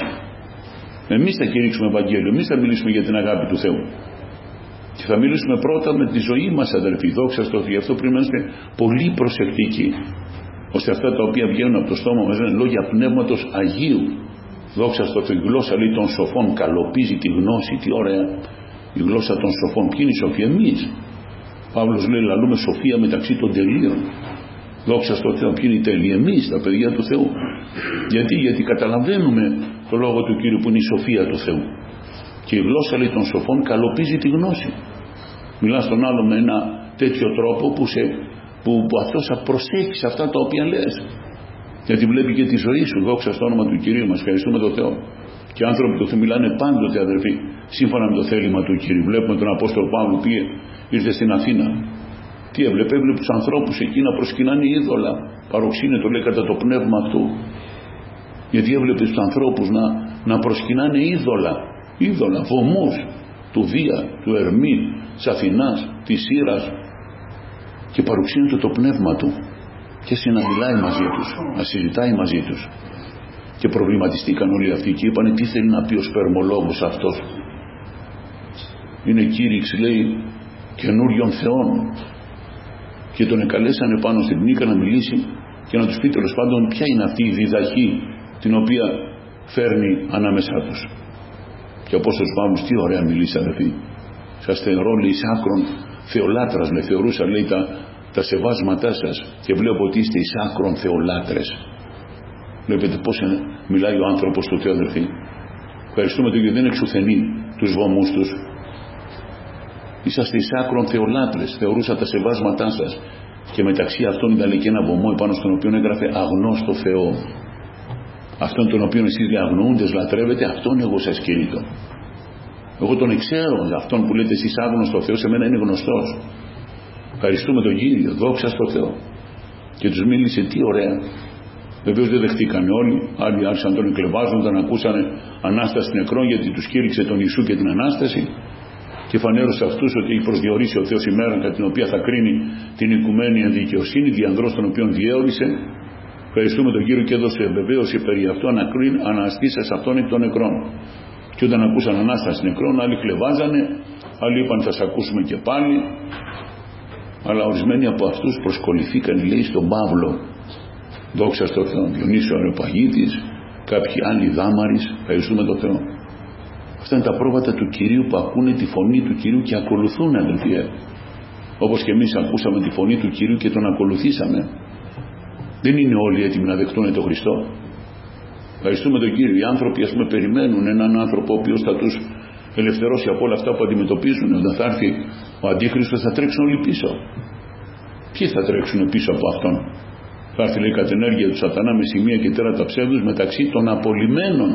Εμείς θα κηρύξουμε Ευαγγέλιο, εμείς θα μιλήσουμε για την αγάπη του Θεού. Και θα μιλήσουμε πρώτα με τη ζωή μας, αδερφοί. Δόξα στο Θεό. Γι' αυτό πρέπει να είμαστε πολύ προσεκτικοί, ώστε αυτά τα οποία βγαίνουν από το στόμα μας είναι λόγια πνεύματος Αγίου. Δόξα στο Θεό. Η γλώσσα, λέει, των σοφών καλοπίζει τη γνώση. Τι ωραία η γλώσσα των σοφών. Ποιοι είναι οι σοφοί? Εμείς. Παύλος λέει, λαλούμε σοφία μεταξύ των τελείων. Δόξα στο Θεό. Ποιοι είναι οι τέλειοι? Εμείς, τα παιδιά του Θεού. Γιατί, γιατί καταλαβαίνουμε το λόγο του Κύριου που είναι η σοφία του Θεού. Και η γλώσσα, λέει, των σοφών καλοπίζει τη γνώση. Μιλά στον άλλο με ένα τέτοιο τρόπο που, σε, που, που αυτός θα προσέχει σε αυτά τα οποία λες. Γιατί βλέπει και τη ζωή σου. Δόξα στο όνομα του Κυρίου μας. Ευχαριστούμε τον Θεό. Και οι άνθρωποι του Θεού μιλάνε πάντοτε, αδερφοί, σύμφωνα με το θέλημα του Κυρίου. Βλέπουμε τον Απόστολο Παύλο που ήρθε στην Αθήνα. Τι έβλεπε? Έβλεπε τους ανθρώπους εκεί να προσκυνάνε είδωλα. Παροξύνετο, λέει, κατά το πνεύμα αυτού. Γιατί έβλεπε τους ανθρώπους να, να προσκυνάνε είδωλα. Είδωλα, βωμούς του Δία, του Ερμή, της Αθηνάς, της Σύρας, και παροξύνεται το πνεύμα του και συναντιλάει μαζί τους, να συζητάει μαζί τους. Και προβληματιστήκαν όλοι αυτοί και είπανε, τι θέλει να πει ο σπερμολόγος αυτός? Είναι κήρυξ, λέει, καινούριων θεών. Και τον εκαλέσανε πάνω στην πνίκα να μιλήσει και να τους πει τέλος πάντων ποια είναι αυτή η διδαχή την οποία φέρνει ανάμεσά τους. Και ο Απόστολος Παύλος, τι ωραία μιλήσει, αδελφοί. Σας θεωρώ, λέει, εις άκρον θεολάτρας, με θεωρούσα, λέει, τα, τα σεβάσματά σας και βλέπω ότι είστε εις άκρον θεολάτρες. Βλέπετε πώς μιλάει ο άνθρωπος του Θεού, αδελφοί. Ευχαριστούμε τον γιατί δεν εξουθενεί τους βωμούς τους. Είσαστε εις άκρον θεολάτρες, θεωρούσα τα σεβάσματά σας. Και μεταξύ αυτών ήταν, λέει, και ένα βωμό επάνω στον οποίο έγραφε αγνώστο Θεό. Αυτόν τον οποίο εσείς, λέει, αγνοούντες λατρεύετε, αυτόν εγώ σας κηρύττω. Εγώ τον ξέρω, αυτόν που λέτε εσείς άγνωστο Θεό, σε μένα είναι γνωστός. Ευχαριστούμε τον Κύριο, δόξα στο Θεό. Και τους μίλησε τι ωραία. Βεβαίως δεν δεχτήκαν όλοι, άλλοι άρχισαν να τον εκλεβάζουν όταν ακούσανε Ανάσταση νεκρών, γιατί τους κήρυξε τον Ιησού και την Ανάσταση και φανέρωσε αυτούς ότι έχει προσδιορίσει ο Θεός ημέρα κατά την οποία θα κρίνει την οικουμένη εν δικαιοσύνη, διανδρός των οποίων διέωρισε. Ευχαριστούμε τον Κύριο και έδωσε βεβαίωση περί αυτού, αναστήσας αυτόν εκ των νεκρών. Και όταν ακούσαν Ανάσταση νεκρών, άλλοι κλεβάζανε, άλλοι είπαν θα σε ακούσουμε και πάλι, αλλά ορισμένοι από αυτούς προσκοληθήκαν, λέει, στον Παύλο. Δόξα στο Θεό. Διονύσιο Αρεοπαγίτης, κάποιοι άλλοι Δάμαρης. Ευχαριστούμε τον Θεό. Αυτά είναι τα πρόβατα του Κυρίου που ακούνε τη φωνή του Κυρίου και ακολουθούν, αδελφοί. Όπως και εμείς ακούσαμε τη φωνή του Κυρίου και τον ακολουθήσαμε. Δεν είναι όλοι έτοιμοι να δεχτούν τον Χριστό. Ευχαριστούμε τον Κύριο. Οι άνθρωποι, ας πούμε, περιμένουν έναν άνθρωπο ο οποίος θα τους ελευθερώσει από όλα αυτά που αντιμετωπίζουν. Όταν θα έρθει ο Αντίχριστος θα τρέξουν όλοι πίσω. Ποιοι θα τρέξουν πίσω από αυτόν? Θα έρθει, λέει, κατ' ενέργεια του Σατανά με σημεία και τέρατα ψεύδους μεταξύ των απολυμένων,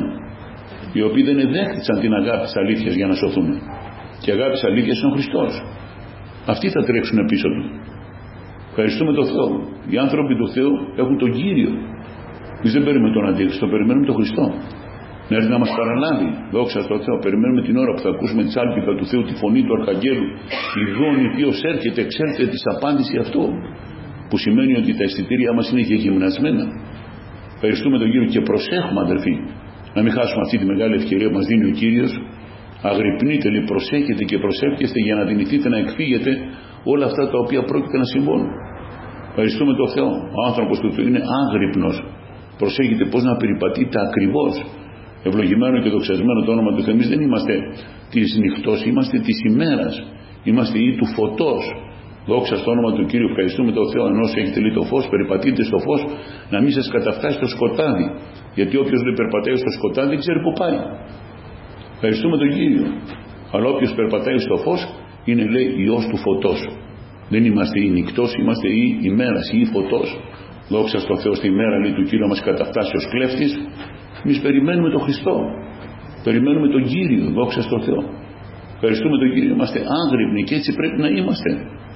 οι οποίοι δεν εδέχτησαν την αγάπη της αλήθειας για να σωθούν. Και η αγάπη της αλήθειας είναι ο Χριστός. Αυτοί θα τρέξουν πίσω του. Ευχαριστούμε τον Θεό. Οι άνθρωποι του Θεού έχουν τον Κύριο. Εμείς δεν περιμένουμε τον Αντίχριστο, περιμένουμε τον Χριστό. Να έρθει να μας παραλάβει. Δόξα στον Θεό. Περιμένουμε την ώρα που θα ακούσουμε τη σάλπιγγα του Θεού, τη φωνή του Αρχαγγέλου. Ιδών Υιός έρχεται, εξέλθεται της απάντηση αυτού. Που σημαίνει ότι τα αισθητήριά μας είναι και γυμνασμένα. Ευχαριστούμε τον Κύριο και προσέχουμε, αδελφοί, να μην χάσουμε αυτή τη μεγάλη ευκαιρία που μας δίνει ο Κύριος. Αγρυπνείτε, λέει, προσέχετε και προσεύχεστε για να δυνηθείτε να εκφύγετε όλα αυτά τα οποία πρόκειται να συμβούν. Ευχαριστούμε τον Θεό. Ο άνθρωπος του Θεού είναι άγρυπνος. Προσέχετε πώς να περιπατείτε ακριβώς. Ευλογημένο και δοξασμένο το όνομα του Θεού. Εμείς δεν είμαστε της νυχτός, είμαστε της ημέρας. Είμαστε ή του φωτός. Δόξα στο όνομα του Κύριου. Ευχαριστούμε τον Θεό. Ενώ έχετε λέει το φως, περιπατείτε στο φως, να μην σας καταφτάσει στο σκοτάδι. Γιατί όποιος δεν περπατάει στο σκοτάδι δεν ξέρει που πάει. Ευχαριστούμε τον Κύριο. Αλλά όποιος περπατάει στο φως είναι, λέει, ιός του φωτός. Δεν είμαστε ή νυχτός, είμαστε ή ημέρας ή φωτός. Δόξα στο Θεό. Στη μέρα, λέει, του Κύριου μας καταφτάσει ως κλέφτης. Εμείς περιμένουμε τον Χριστό. Περιμένουμε τον Κύριο. Δόξα στο Θεό. Ευχαριστούμε τον Κύριο. Είμαστε άγρυπνοι και έτσι πρέπει να είμαστε.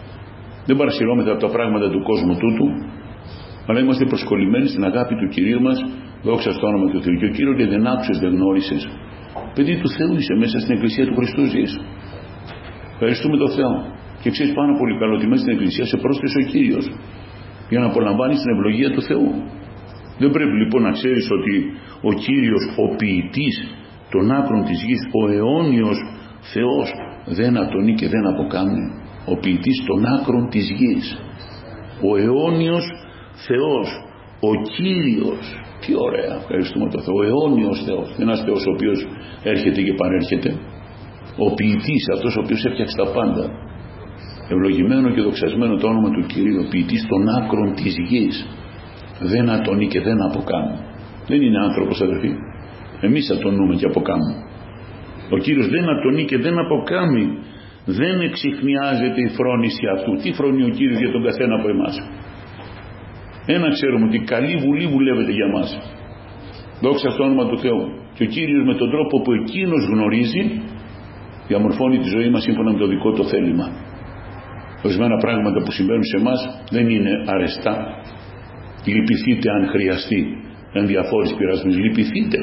Δεν παρασυρώμεθα από τα πράγματα του κόσμου τούτου, αλλά είμαστε προσκολλημένοι στην αγάπη του Κυρίου μας. Δόξα στο όνομα του Θεού. Και ο Κύριος λέει, δεν άκουσες, δεν γνώρισες. Παιδί του Θεού είσαι, μέσα στην Εκκλησία του Χριστού ζεις. Ευχαριστούμε τον Θεό. Και ξέρεις πάρα πολύ καλό ότι μέσα στην Εκκλησία σε πρόσθεσε ο Κύριος για να απολαμβάνεις την ευλογία του Θεού. Δεν πρέπει λοιπόν να ξέρεις ότι ο Κύριος, ο ποιητής των άκρων της γης, ο αιώνιος Θεός, δεν ατονεί και δεν αποκάμνει. Ο ποιητής των άκρων της γης, ο αιώνιος Θεός, ο Κύριος. Τι ωραία, ευχαριστούμε τον Θεό. Ο αιώνιος Θεός, ένας Θεός ο οποίος έρχεται και παρέρχεται. Ο ποιητής, αυτός ο οποίος έφτιαξε τα πάντα. Ευλογημένο και δοξασμένο το όνομα του Κυρίου. Ο ποιητής των άκρων της γης, δεν ατονεί και δεν αποκάμνει. Δεν είναι άνθρωπος, αδερφοί. Εμείς ατονούμε και αποκάμνουμε. Ο Κύριος δεν ατονεί και δεν αποκάμνει. Δεν εξιχνιάζεται η φρόνηση αυτού. Τι φρονεί ο Κύριος για τον καθένα από εμάς? Ένα ξέρουμε, ότι καλή βουλή βουλεύεται για μας. Δόξα στο όνομα του Θεού. Και ο Κύριος με τον τρόπο που εκείνος γνωρίζει διαμορφώνει τη ζωή μας σύμφωνα με το δικό του θέλημα. Ορισμένα πράγματα που συμβαίνουν σε εμάς δεν είναι αρεστά. Λυπηθείτε αν χρειαστεί εν διαφόρης πειρασμής. Λυπηθείτε.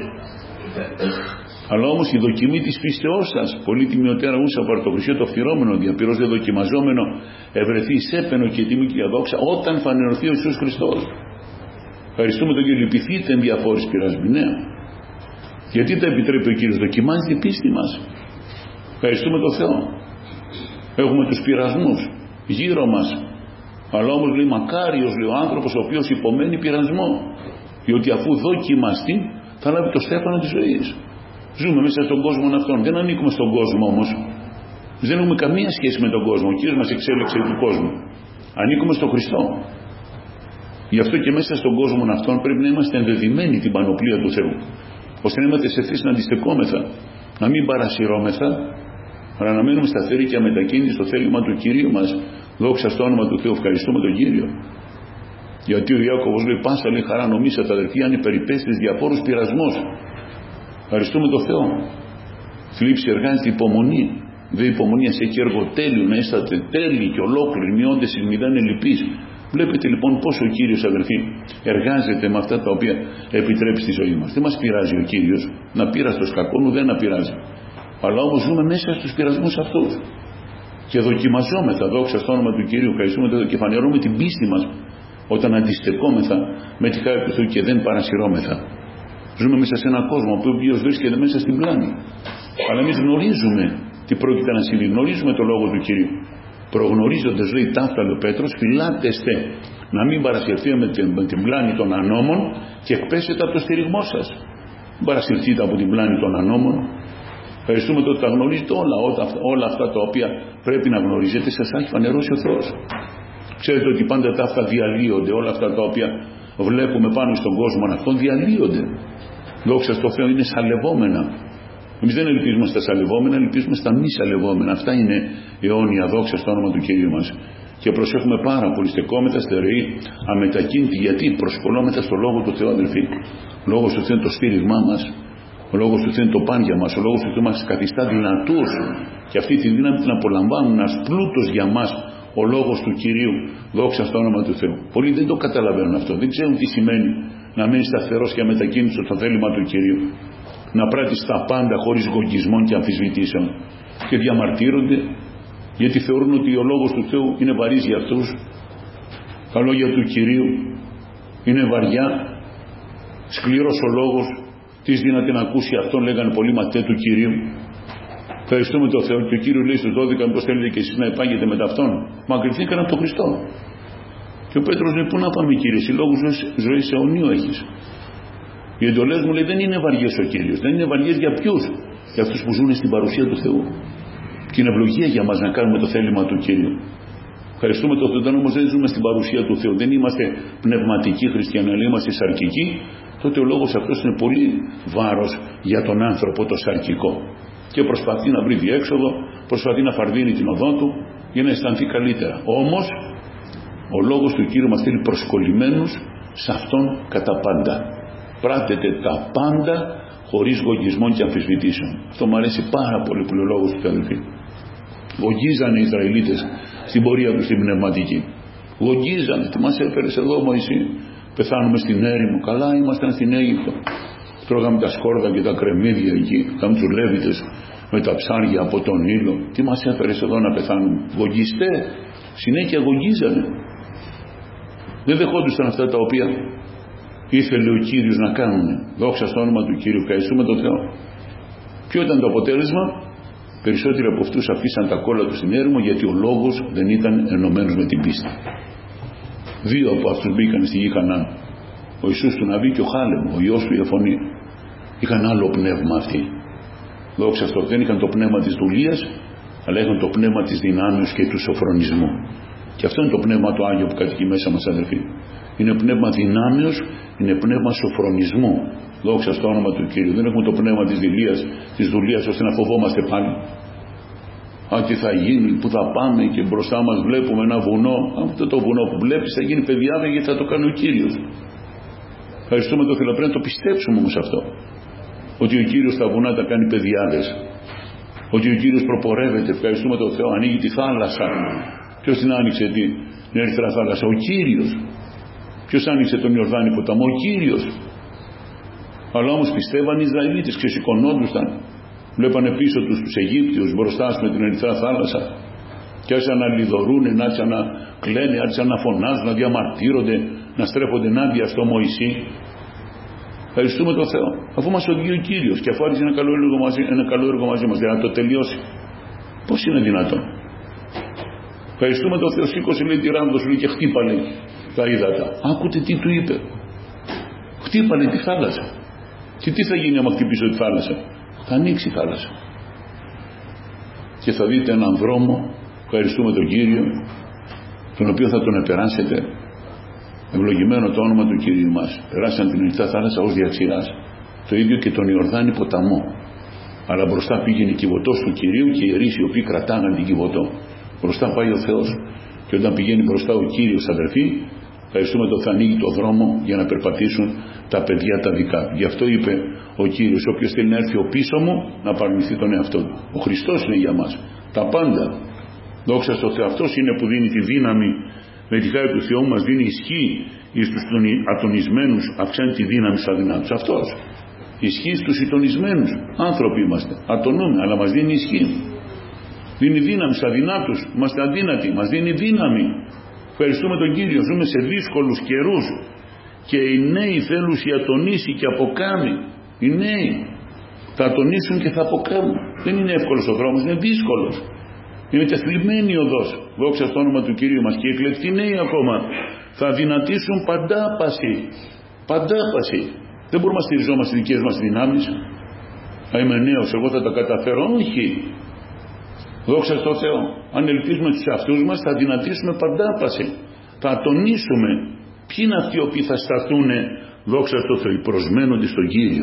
Αλλά όμως η δοκιμή της πίστεώς σας, πολύ τιμιωτέρα ούσα παρτοχρυσία το φθυρώμενο, διαπυρός δε δοκιμαζόμενο, ευρεθεί σέπαινο και τιμή και δόξα, όταν φανερωθεί ο Ιησούς Χριστός. Ευχαριστούμε τον Κύριο. Λυπηθείτε εν διαφόρης πειρασμοί. Ναι. Γιατί τα επιτρέπει ο Κύριος? Δοκιμάζει την πίστη μας. Ευχαριστούμε τον Θεό. Έχουμε τους πειρασμούς γύρω μας. Αλλά όμως λέει, μακάριος, λέει, ο άνθρωπος ο οποίος υπομένει πειρασμό. Διότι αφού δοκιμαστεί θα λάβει το στέφανο της ζωής. Ζούμε μέσα στον κόσμο αυτόν. Δεν ανήκουμε στον κόσμο όμως. Δεν έχουμε καμία σχέση με τον κόσμο. Ο Κύριος μας εξέλεξε του κόσμου. Ανήκουμε στον Χριστό. Γι' αυτό και μέσα στον κόσμο αυτόν πρέπει να είμαστε ενδεδειμένοι την πανοπλία του Θεού. Ώστε να είμαστε σε θέση να αντιστεκόμεθα. Να μην παρασυρώμεθα, αλλά να μένουμε σταθεροί και αμετακίνητοι στο θέλημα του Κυρίου μας. Δόξα στο όνομα του Θεού. Ευχαριστούμε τον Κύριο. Γιατί ο Ιάκωβος λέει, πάσα λέει χαρά νομίσατε αδερφοί, αν υπεριπέστης διαφόρους πειρασμούς. Ευχαριστούμε τον Θεό. Θλίψη εργάζεται υπομονή. Δε υπομονίας έχει έργο τέλειο, να είσαστε τέλειοι και ολόκληροι, μειώντες εις μηδέν ελλειπείς. Βλέπετε λοιπόν πόσο ο Κύριος, αδελφοί, εργάζεται με αυτά τα οποία επιτρέπει στη ζωή μας. Δεν μας πειράζει ο Κύριος να πείραστος κακόν, ουδέ να πειράζει. Αλλά όμως ζούμε μέσα στους πειρασμούς αυτούς. Και δοκιμαζόμεθα, δόξα στο όνομα του Κυρίου, ευχαριστούμε και φανερούμε την πίστη μας όταν αντιστεκόμεθα με τη χάρη του Θεού και δεν παρασυρώμεθα. Ζούμε μέσα σε έναν κόσμο που ο οποίος βρίσκεται μέσα στην πλάνη. Αλλά εμείς γνωρίζουμε τι πρόκειται να συμβεί, γνωρίζουμε το λόγο του Κυρίου. Προγνωρίζοντας, λέει ταύτα ο Πέτρος, φυλάτεστε να μην παρασυρθείτε με την, με την πλάνη των ανώμων και εκπέσετε από το στηριγμό σας. Μην παρασυρθείτε από την πλάνη των ανώμων. Ευχαριστούμε το ότι τα γνωρίζετε όλα, όλα, όλα αυτά τα οποία πρέπει να γνωρίζετε, σας έχει φανερώσει ο Θεός. Ξέρετε ότι πάντα τα αυτά διαλύονται, όλα αυτά τα οποία βλέπουμε πάνω στον κόσμο αυτόν διαλύονται. Δόξα στο Θεό, είναι σαλευόμενα. Εμείς δεν ελπίζουμε στα σαλευόμενα, ελπίζουμε στα μη σαλευόμενα. Αυτά είναι αιώνια, δόξα στο όνομα του Κυρίου μας. Και προσέχουμε πάρα πολύ, στεκόμεθα στερεοί, αμετακίνητοι, γιατί προσκολόμεθα στο λόγο του Θεού, αδελφοί. Ο λόγος του Θεού είναι το στήριγμά μας. Ο λόγος του Θεού είναι το παν για μας. Ο λόγος του Θεού μας καθιστά δυνατούς. Και αυτή τη δύναμη την απολαμβάνουν, ένας πλούτος για μας, ο λόγος του Κυρίου. Δόξα στο όνομα του Θεού. Πολλοί δεν το καταλαβαίνουν αυτό. Δεν ξέρουν τι σημαίνει να μείνει σταθερός και αμετακίνητος στο θέλημα του Κυρίου. Να πράττεις τα πάντα χωρίς γογγισμών και αμφισβητήσεων. Και διαμαρτύρονται γιατί θεωρούν ότι ο λόγος του Θεού είναι βαρύς για αυτούς. Τα λόγια του Κυρίου είναι βαριά. Σκληρός ο λόγος. Τι δύναται να ακούσει αυτόν, λέγανε πολλοί μαθητές του Κυρίου. Ευχαριστούμε τον Θεό. Και ο Κύριος λέει στους δώδεκα, μήπως θέλετε και εσείς να υπάγετε με ταυτόν. Μακρυνθήκαν από τον Χριστό. Και ο Πέτρος λέει, πού να πάμε Κύριε, εσύ λόγους ζωής αιωνίου έχεις. Οι εντολές μου, λέει, δεν είναι βαριές ο Κύριος. Δεν είναι βαριές για ποιους? Για αυτούς που ζουν στην παρουσία του Θεού. Και είναι ευλογία για μας να κάνουμε το θέλημα του Κύριου. Ευχαριστούμε τον Θεό. Όμως δεν ζούμε στην παρουσία του Θεού, δεν είμαστε πνευματικοί χριστιανοί, αλλά είμαστε σαρκικοί, τότε ο λόγος αυτός είναι πολύ βάρος για τον άνθρωπο το σαρκικό. Και προσπαθεί να βρει διέξοδο, προσπαθεί να φαρδίνει την οδό του για να αισθανθεί καλύτερα. Όμως ο λόγος του Κύριου μας θέλει προσκολλημένους σε αυτόν κατά πάντα. Πράτετε τα πάντα χωρίς γογγισμών και αμφισβητήσεων. Αυτό μου αρέσει πάρα πολύ που λέει ο λόγος του αδελφοί. Γογγίζανε οι Ισραηλίτες στην πορεία τους στην πνευματική. Γογγίζανε. Τι μας έφερες εδώ, Μωυσή? Πεθάνουμε στην έρημο. Καλά, ήμασταν στην Αίγυπτο. Τρώγαμε τα σκόρδα και τα κρεμμύδια εκεί. Είχαμε τους Λέβητες με τα ψάρια από τον ήλιο. Τι μας έφερες εδώ να πεθάνουμε? Γογγιστέ. Συνέχεια γογγίζανε. Δεν δεχόντουσαν αυτά τα οποία ήθελε ο Κύριος να κάνουν. Δόξα στο όνομα του Κύριου. Ευχαριστούμε τον Θεό. Ποιο ήταν το αποτέλεσμα? Περισσότεροι από αυτούς αφήσαν τα κόλλα τους στην έρημο, γιατί ο λόγος δεν ήταν ενωμένος με την πίστη. Δύο από αυτούς μπήκαν στη γη Χανάν. Ο Ιησούς του Ναβί και ο Χάλεμ, ο Υιός του Ιεφωνή. Είχαν άλλο πνεύμα αυτοί. Δόξα στο, δεν είχαν το πνεύμα της δουλείας, αλλά είχαν το πνεύμα της δυνάμεως και του σοφρονισμού. Και αυτό είναι το πνεύμα το Άγιο που κατοικεί μέσα μας, αδελφοί. Είναι πνεύμα δυνάμεως, είναι πνεύμα σοφρονισμού. Δόξα στο όνομα του Κύριου. Δεν έχουμε το πνεύμα της δηλίας, της δουλείας, ώστε να φοβόμαστε πάλι. Α, τι θα γίνει, πού θα πάμε, και μπροστά μας βλέπουμε ένα βουνό. Αυτό το βουνό που βλέπεις θα γίνει παιδιάδα, γιατί θα το κάνει ο Κύριος. Ευχαριστούμε τον Θεό. Πρέπει να το πιστέψουμε όμως αυτό. Ότι ο Κύριος τα βουνά τα κάνει παιδιάδες. Ότι ο Κύριος προπορεύεται. Ευχαριστούμε τον Θεό. Ανοίγει τη θάλασσα. Ποιος την άνοιξε την Ερυθρά θάλασσα? Ο Κύριος. Ποιος άνοιξε τον Ιορδάνη ποταμό? Ο Κύριος. Αλλά όμως πιστεύαν οι Ισραηλίτες, ξεσηκωνόντουσαν. Βλέπανε πίσω τους τους Αιγύπτιους μπροστά με την Ερυθρά θάλασσα. Και άρχισαν να λιδωρούν, άρχισαν να κλαίνε, άρχισαν να φωνάζουν, να διαμαρτύρονται, να στρέφονται ενάντια στο Μωυσή. Ευχαριστούμε τον Θεό. Αφού μας οδηγεί ο Κύριος και αφού άρχισε ένα καλό έργο μαζί, ένα καλό έργο μαζί μας, για να το τελειώσει. Πώς είναι δυνατόν? Ευχαριστούμε τον Θεό. Σήκωσε, λέει, τη ράμδο σου και χτύπανε τα ύδατα. Άκουτε τι του είπε. Χτύπανε τη θάλασσα. Και τι θα γίνει άμα χτυπήσω τη θάλασσα? Θα ανοίξει η θάλασσα. Και θα δείτε έναν δρόμο, ευχαριστούμε τον Κύριο, τον οποίο θα τον επεράσετε. Ευλογημένο το όνομα του Κυρίου μας. Περάσαν την Ερυθρά θάλασσα ως διαξηράς. Το ίδιο και τον Ιορδάνη ποταμό. Αλλά μπροστά πήγαινε η Κιβωτός του Κυρίου και οι ιερείς οι οποίοι κρατάγαν την Κιβωτό. Μπροστά πάει ο Θεός. Και όταν πηγαίνει μπροστά ο Κύριος, αδερφοί, ευχαριστούμε το θα ανοίγει το δρόμο για να περπατήσουν τα παιδιά τα δικά του. Γι' αυτό είπε ο Κύριος, όποιος θέλει να έρθει ο πίσω μου, να παραμυθεί τον εαυτό του. Ο Χριστός είναι για μας. Τα πάντα. Δόξα στο Θεό. Αυτός είναι που δίνει τη δύναμη. Με τη χάρη του Θεού μας δίνει ισχύ στους ατονισμένους, αυξάνει τη δύναμη στους αδυνάτους. Αυτός. Ισχύ στους ητονισμένους. Άνθρωποι είμαστε. Ατονούμε, αλλά μας δίνει ισχύ. Δίνει δύναμη στους αδυνάτους. Είμαστε αδύνατοι. Μας δίνει δύναμη. Ευχαριστούμε τον Κύριο. Ζούμε σε δύσκολους καιρούς. Και οι νέοι θέλουν οι ατονίσει και αποκάμει. Οι νέοι θα ατονίσουν και θα αποκάμουν. Δεν είναι εύκολος ο δρόμος, είναι δύσκολος. Είναι τεθλιμμένη η οδός. Δόξα στο όνομα του Κυρίου μας. Και οι εκλεκτοί νέοι ακόμα θα δυνατήσουν παντάπαση. Παντάπαση. Δεν μπορούμε να στηριζόμαστε στις δικές μας δυνάμεις. Θα είμαι νέος, εγώ θα τα καταφέρω. Όχι. Δόξα στο Θεό. Αν ελπίζουμε τους εαυτούς μας, θα δυνατήσουμε παντάπαση. Θα ατονίσουμε. Ποιοι είναι αυτοί οι οποίοι θα σταθούν, δόξα στο Θεό, προσμένονται στον Κύριο.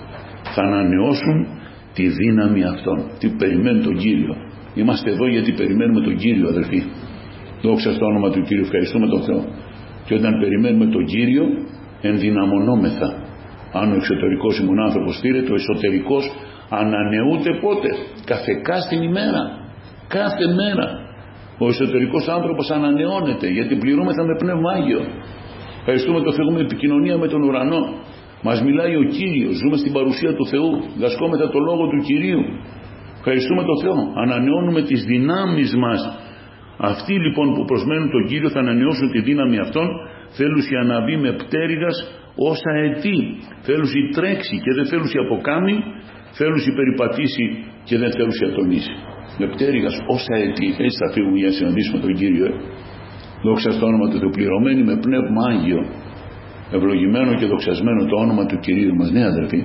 Θα ανανεώσουν τη δύναμη αυτών. Τι περιμένει τον Κύριο. Είμαστε εδώ γιατί περιμένουμε τον Κύριο, αδερφοί. Δόξα στο όνομα του Κύριου. Ευχαριστούμε τον Θεό. Και όταν περιμένουμε τον Κύριο, ενδυναμωνόμεθα. Αν ο εξωτερικός ήμουν άνθρωπος στήρεται, ο εσωτερικός ανανεούται πότε? Καθεκάστην ημέρα. Κάθε μέρα. Ο εσωτερικός άνθρωπος ανανεώνεται γιατί πληρούμεθα με Πνεύμα Άγιο. Ευχαριστούμε τον Θεό με επικοινωνία με τον ουρανό. Μας μιλάει ο Κύριος. Ζούμε στην παρουσία του Θεού. Δασκόμεθα το λόγο του Κυρίου. Ευχαριστούμε τον Θεό. Ανανεώνουμε τις δυνάμεις μας. Αυτοί λοιπόν που προσμένουν τον Κύριο θα ανανεώσουν τη δύναμη αυτών. Θέλουσι αναβεί με πτέρυγας όσα αετή. Θέλουσι τρέξει και δεν θέλουσι αποκάμει. Θέλουσι περιπατήσει και δεν θέλουσι ατονίσει. Με πτέρυγας όσα αετή. Έτσι θα φύγουμε για να συναντήσουμε τον Κύριο. Ε. Δόξα στο όνομα του Θεού. Πληρωμένοι με Πνεύμα Άγιο. Ευλογημένο και δοξασμένο το όνομα του Κυρίου μας. Ναι, αδερφοί.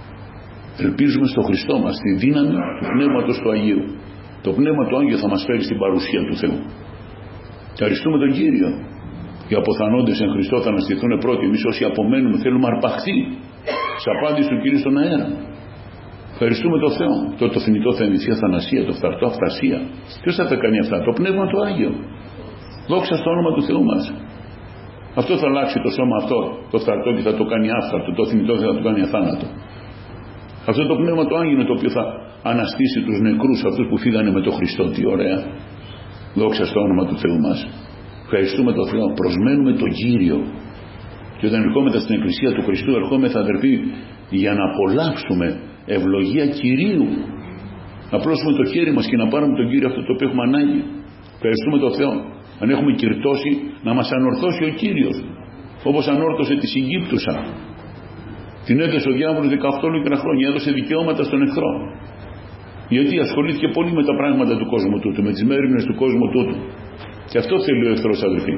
Ελπίζουμε στο Χριστό μας, στη δύναμη του Πνεύματος του Αγίου. Το Πνεύμα του Άγιο θα μας φέρει στην παρουσία του Θεού. Ευχαριστούμε τον Κύριο. Οι αποθανόντες εν Χριστώ θα αναστηθούν πρώτοι. Εμείς όσοι απομένουμε θέλουμε αρπαχθεί σε απάντηση του Κυρίου στον αέρα. Ευχαριστούμε τον Θεό. Το, το θνητό θα ενδυθεί αθανασία, το φθαρτό αυθασία. Ποιος θα τα κάνει αυτά? Το Πνεύμα του Άγιο. Δόξα στο όνομα του Θεού μας. Αυτό θα αλλάξει το σώμα αυτό, το φθαρτό, και θα το κάνει άφθαρτο, το θνητό θα το κάνει αθάνατο. Αυτό το Πνεύμα του Άγιο είναι το οποίο θα αναστήσει τους νεκρούς, αυτούς που φύγανε με τον Χριστό. Τι ωραία. Δόξα στο όνομα του Θεού μας. Ευχαριστούμε τον Θεό. Προσμένουμε τον Κύριο. Και όταν ερχόμεθα στην Εκκλησία του Χριστού, ερχόμεθα, αδερφοί, για να απολαύσουμε ευλογία Κυρίου. Να πλώσουμε το χέρι μας και να πάρουμε τον Κύριο αυτό το οποίο έχουμε ανάγκη. Ευχαριστούμε τον Θεό. Αν έχουμε κυρτώσει, να μας ανορθώσει ο Κύριος. Όπως ανόρθωσε τη Αιγύπτουσα. Την έδωσε ο διάβολος δεκαοκτώ ολόκληρα χρόνια. Έδωσε δικαιώματα στον εχθρό. Γιατί ασχολήθηκε πολύ με τα πράγματα του κόσμου τούτου, με τις μέρημνες του κόσμου τούτου. Και αυτό θέλει ο εχθρός, αδελφοί.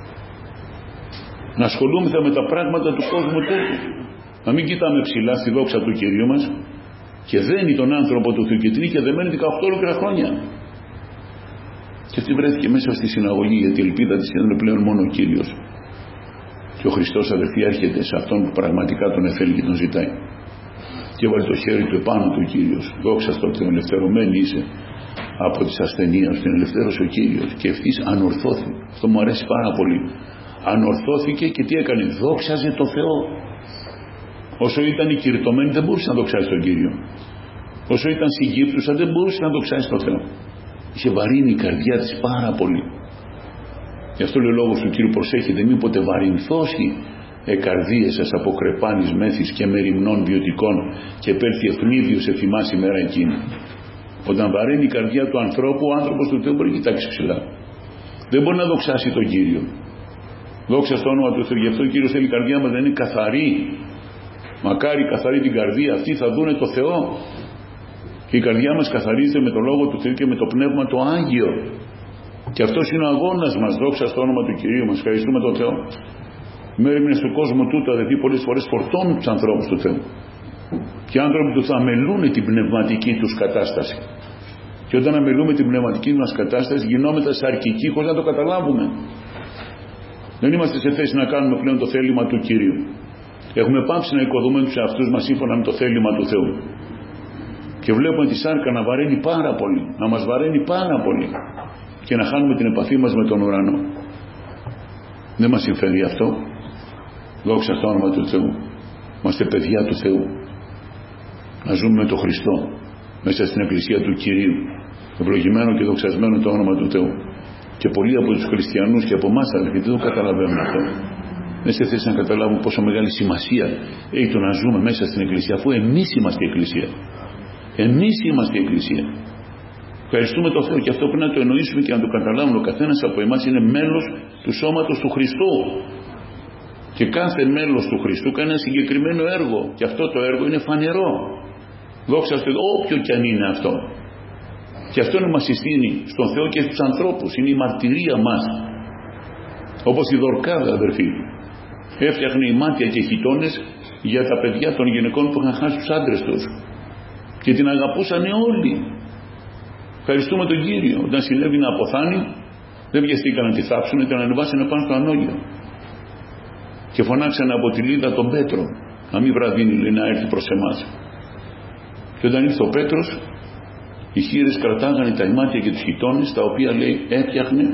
Να ασχολούμεθα με τα πράγματα του κόσμου τούτου. Να μην κοιτάμε ψηλά στη δόξα του Κυρίου μας. Και δένει τον άνθρωπο του Θεού και την είχε δεμένη δεκαοκτώ ολόκληρα χρόνια. Και αυτή βρέθηκε μέσα στη συναγωγή, γιατί η ελπίδα της είναι πλέον μόνο ο Κύριος. Και ο Χριστός, αδελφοί, έρχεται σε αυτόν που πραγματικά τον θέλει και τον ζητάει. Και έβαλε το χέρι του επάνω του ο Κύριος. Δόξα στο Θεό, ελευθερωμένη είσαι από τις ασθενείες, την ελευθέρωσε ο Κύριος. Και ευθύς ανορθώθηκε. Αυτό μου αρέσει πάρα πολύ. Ανορθώθηκε και τι έκανε? Δόξαζε το Θεό. Όσο ήταν κηρυτωμένη δεν μπορούσε να δοξάσει τον Κύριο. Όσο ήταν συγκύπτουσα δεν μπορούσε να δοξάσει τον Θεό. Είχε βαρύνει η καρδιά της πάρα πολύ. Γι' αυτό λέει ο λόγος του Κύριου, προσέχετε μήποτε βαρυνθώσει εκαρδίες σας από κρεπάνης μέθης και μεριμνών βιωτικών και πέλθει ευνίδιος εφημάς η μέρα εκείνη. Όταν βαρύνει η καρδιά του ανθρώπου, ο άνθρωπος του Θεού μπορεί να κοιτάξει ψηλά. Δεν μπορεί να δοξάσει τον Κύριο. Δόξα στο όνομα του Θεού. Γι' αυτό ο Κύριος θέλει η καρδιά μας να είναι καθαρή. Μακάρι καθαρή την καρδία, αυτοί θα δούνε το Θεό. Και η καρδιά μας καθαρίζεται με το Λόγο του Θεού και με το Πνεύμα το Άγιο. Και αυτός είναι ο αγώνας μας. Δόξα στο όνομα του Κυρίου μας. Ευχαριστούμε τον Θεό. Οι μέρημνες του κόσμου τούτου, αδελφοί, πολλές φορές φορτώνουν τους ανθρώπους του Θεού. Και οι άνθρωποι του θα αμελούν την πνευματική τους κατάσταση. Και όταν αμελούμε την πνευματική μας κατάσταση, γινόμεθα σαρκικοί χωρίς να το καταλάβουμε. Δεν είμαστε σε θέση να κάνουμε πλέον το θέλημα του Κυρίου. Έχουμε πάψει να οικοδομούμε τους εαυτούς μας σύμφωνα με το θέλημα του Θεού. Και βλέπουμε τη σάρκα να βαραίνει πάρα πολύ, να μας βαραίνει πάρα πολύ και να χάνουμε την επαφή μας με τον ουρανό. Δεν μας συμφέρει αυτό. Δόξα στο όνομα του Θεού. Είμαστε παιδιά του Θεού. Να ζούμε με τον Χριστό μέσα στην Εκκλησία του Κυρίου. Ευλογημένο και δοξασμένο το όνομα του Θεού. Και πολλοί από τους χριστιανούς και από εμάς αδελφοί δεν το καταλαβαίνουν αυτό. Δεν σε θέση να καταλάβουν πόσο μεγάλη σημασία έχει το να ζούμε μέσα στην Εκκλησία, αφού εμείς είμαστε η Εκκλησία. Εμείς είμαστε η Εκκλησία. Ευχαριστούμε τον Θεό, και αυτό πρέπει να το εννοήσουμε και να το καταλάβουν. Ο καθένας από εμάς είναι μέλος του σώματος του Χριστού. Και κάθε μέλος του Χριστού κάνει ένα συγκεκριμένο έργο. Και αυτό το έργο είναι φανερό. Δόξα στο Θεό, όποιο κι αν είναι αυτό. Και αυτό να μας συστήνει στον Θεό και στους ανθρώπους. Είναι η μαρτυρία μας. Όπως η Δορκάδα, αδερφοί, έφτιαχνε ημάτια και χιτώνες για τα παιδιά των γυναικών που είχαν χάσει τους άντρες τους. Και την αγαπούσαν όλοι. Ευχαριστούμε τον Κύριο. Όταν συνέβη να αποθάνει, δεν βιαστήκαν να τη θάψουν, την ανεβάσανε πάνω στο ανώγιο. Και φωνάξανε από τη Λίδα τον Πέτρο, να μην βραδύνει, λέει, να έρθει προς εμάς. Και όταν ήρθε ο Πέτρος, οι χήρες κρατάγανε τα ημάτια και τους χιτώνες, τα οποία, λέει, έφτιαχνε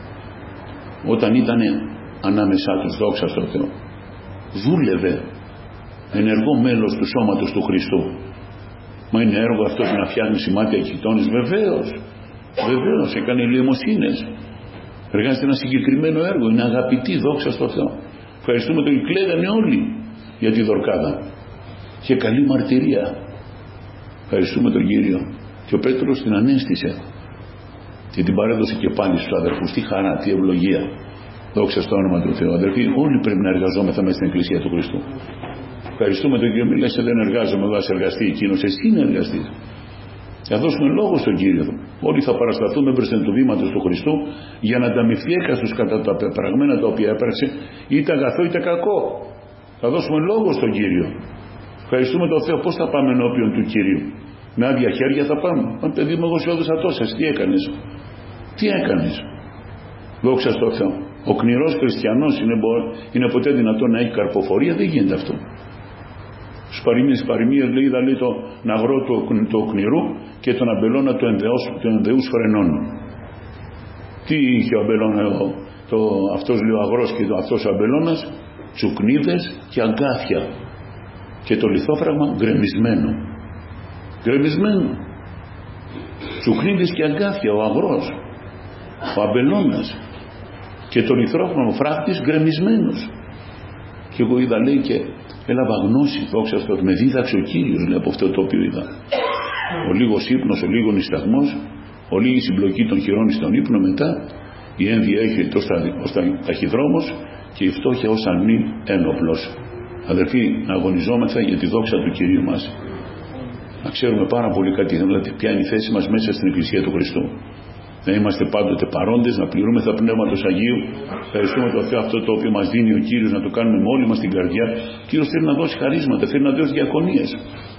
όταν ήταν ανάμεσά τους, δόξα στο Θεό. Δούλευε, ενεργό μέλος του σώματος του Χριστού. Μα είναι έργο αυτό να φτιάχνει ημάτια και χιτώνες? Βεβαίως, βεβαίως, έκανε ελεημοσύνες. Εργάζεται ένα συγκεκριμένο έργο, είναι αγαπητή, δόξα στο Θεό. Ευχαριστούμε τον, κλαίγανε όλοι για τη Δορκάδα. Και καλή μαρτυρία. Ευχαριστούμε τον Κύριο. Και ο Πέτρος την ανέστησε και την παρέδωσε και πάλι στους αδερφούς. Τι χαρά, τι ευλογία. Δόξα στο όνομα του Θεού. Αδερφοί, όλοι πρέπει να εργαζόμεθα μέσα στην Εκκλησία του Χριστού. Ευχαριστούμε τον Κύριο. Μη λες, δεν εργάζομαι εδώ, ας εργαστεί εκείνος. Εσύ να εργαστείς. Θα δώσουμε λόγο στον Κύριο. Όλοι θα παρασταθούμε μπροστά του βήματος του Χριστού για να ανταμυφθεί έκαστος κατά τα πεπραγμένα τα οποία έπραξε, είτε αγαθό είτε κακό. Θα δώσουμε λόγο στον Κύριο. Ευχαριστούμε τον Θεό. Πώς θα πάμε ενώπιον του Κυρίου? Με άδεια χέρια θα πάμε? Αν παιδί μου, εγώ σου έδωσα τόσα, τι έκανες? Τι έκανες? Δόξα στο Θεό. Ο κνηρός χριστιανός είναι, είναι ποτέ δυνατόν να έχει καρποφορία? Δεν γίνεται αυτό. Στους παροιμίες, παροιμίες λέει, είδα, λέει, τον αγρό του, του κνηρού και τον αμπελώνα του ενδεούς, του ενδεούς φρενών. Τι είχε ο αμπελώνα εδώ? Το, αυτός, λέει, ο αγρός και το, αυτός ο αμπελώνας, τσουκνίδες και αγκάθια. Και το λιθόφραγμα γκρεμισμένο. Γκρεμισμένο. Τσουκνίδες και αγκάθια ο αγρός, ο αμπελώνας, και το λιθόφραγμα φράχτης γκρεμισμένος. Και εγώ είδα, λέει, και έλαβα γνώση, δόξα στο, με δίδαξε ο Κύριος, λέει, από αυτό το οποίο είδα. Ο λίγος ύπνος, ο λίγος νησταγμός, ο λίγη συμπλοκή των χειρών στον ύπνο, μετά η ένδυα έχει ως ταχυδρόμος και η φτώχεια ως αλνή ένοπλος. Αδερφοί, να αγωνιζόμεθα για τη δόξα του Κυρίου μας. Να ξέρουμε πάρα πολύ κάτι, δηλαδή ποια είναι η θέση μας μέσα στην Εκκλησία του Χριστού. Να είμαστε πάντοτε παρόντες, να πληρούμε τα πνεύματος Αγίου. Ευχαριστούμε τον Θεό, αυτό το οποίο μας δίνει ο Κύριος, να το κάνουμε με όλη μας την καρδιά. Ο Κύριος θέλει να δώσει χαρίσματα, θέλει να δώσει διακονίες.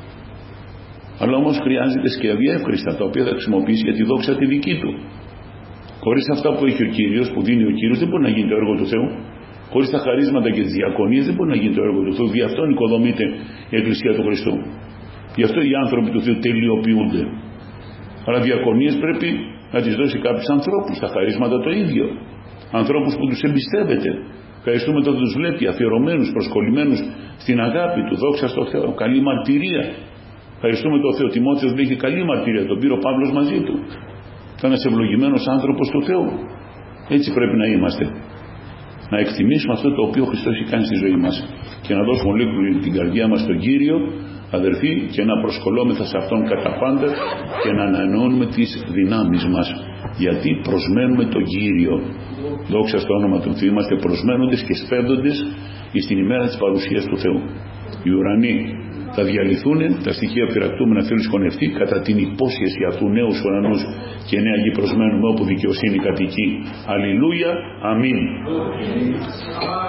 Αλλά όμως χρειάζεται σκεύη εύχριστα, τα οποία θα χρησιμοποιήσει για τη δόξα τη δική του. Χωρίς αυτά που έχει ο Κύριος, που δίνει ο Κύριος, δεν μπορεί να γίνει το έργο του Θεού. Χωρίς τα χαρίσματα και τις διακονίες δεν μπορεί να γίνει το έργο του Θεού. Γι' αυτό οικοδομείται η Εκκλησία του Χριστού. Γι' αυτό οι άνθρωποι του Θεού τελειοποιούνται. Αλλά διακονίες πρέπει να τις δώσει κάποιους ανθρώπους, τα χαρίσματα το ίδιο. Ανθρώπους που τους εμπιστεύεται. Ευχαριστούμε τον, τους βλέπει αφιερωμένους, προσκολλημένους στην αγάπη του. Δόξα στο Θεό. Καλή μαρτυρία. Ευχαριστούμε τον Θεό. Τιμόθεος λέει, είχε καλή μαρτυρία. Τον πήρε ο Παύλος μαζί του. Ήταν ένας ευλογημένος άνθρωπος του Θεού. Έτσι πρέπει να είμαστε. Να εκτιμήσουμε αυτό το οποίο ο Χριστός έχει κάνει στη ζωή μας. Και να δώσουμε ολόκληρη την καρδιά μας στον Κύριο, αδερφοί, και να προσκολόμεθα σε Αυτόν κατά πάντα και να ανανεώνουμε τις δυνάμεις μας. Γιατί προσμένουμε τον Κύριο. Δόξα στο όνομα του Θεού. Είμαστε προσμένοντες και σπέρδοντες στην ημέρα της παρουσίας του Θεού. Οι ουρανοί θα διαλυθούν, τα στοιχεία πειρακτούμενα θέλουν σκονευτεί κατά την υπόσχεση αυτού νέους ουρανούς και νέα γη προσμένουμε όπου δικαιοσύνη κατοικεί. Αλληλούια, αμήν.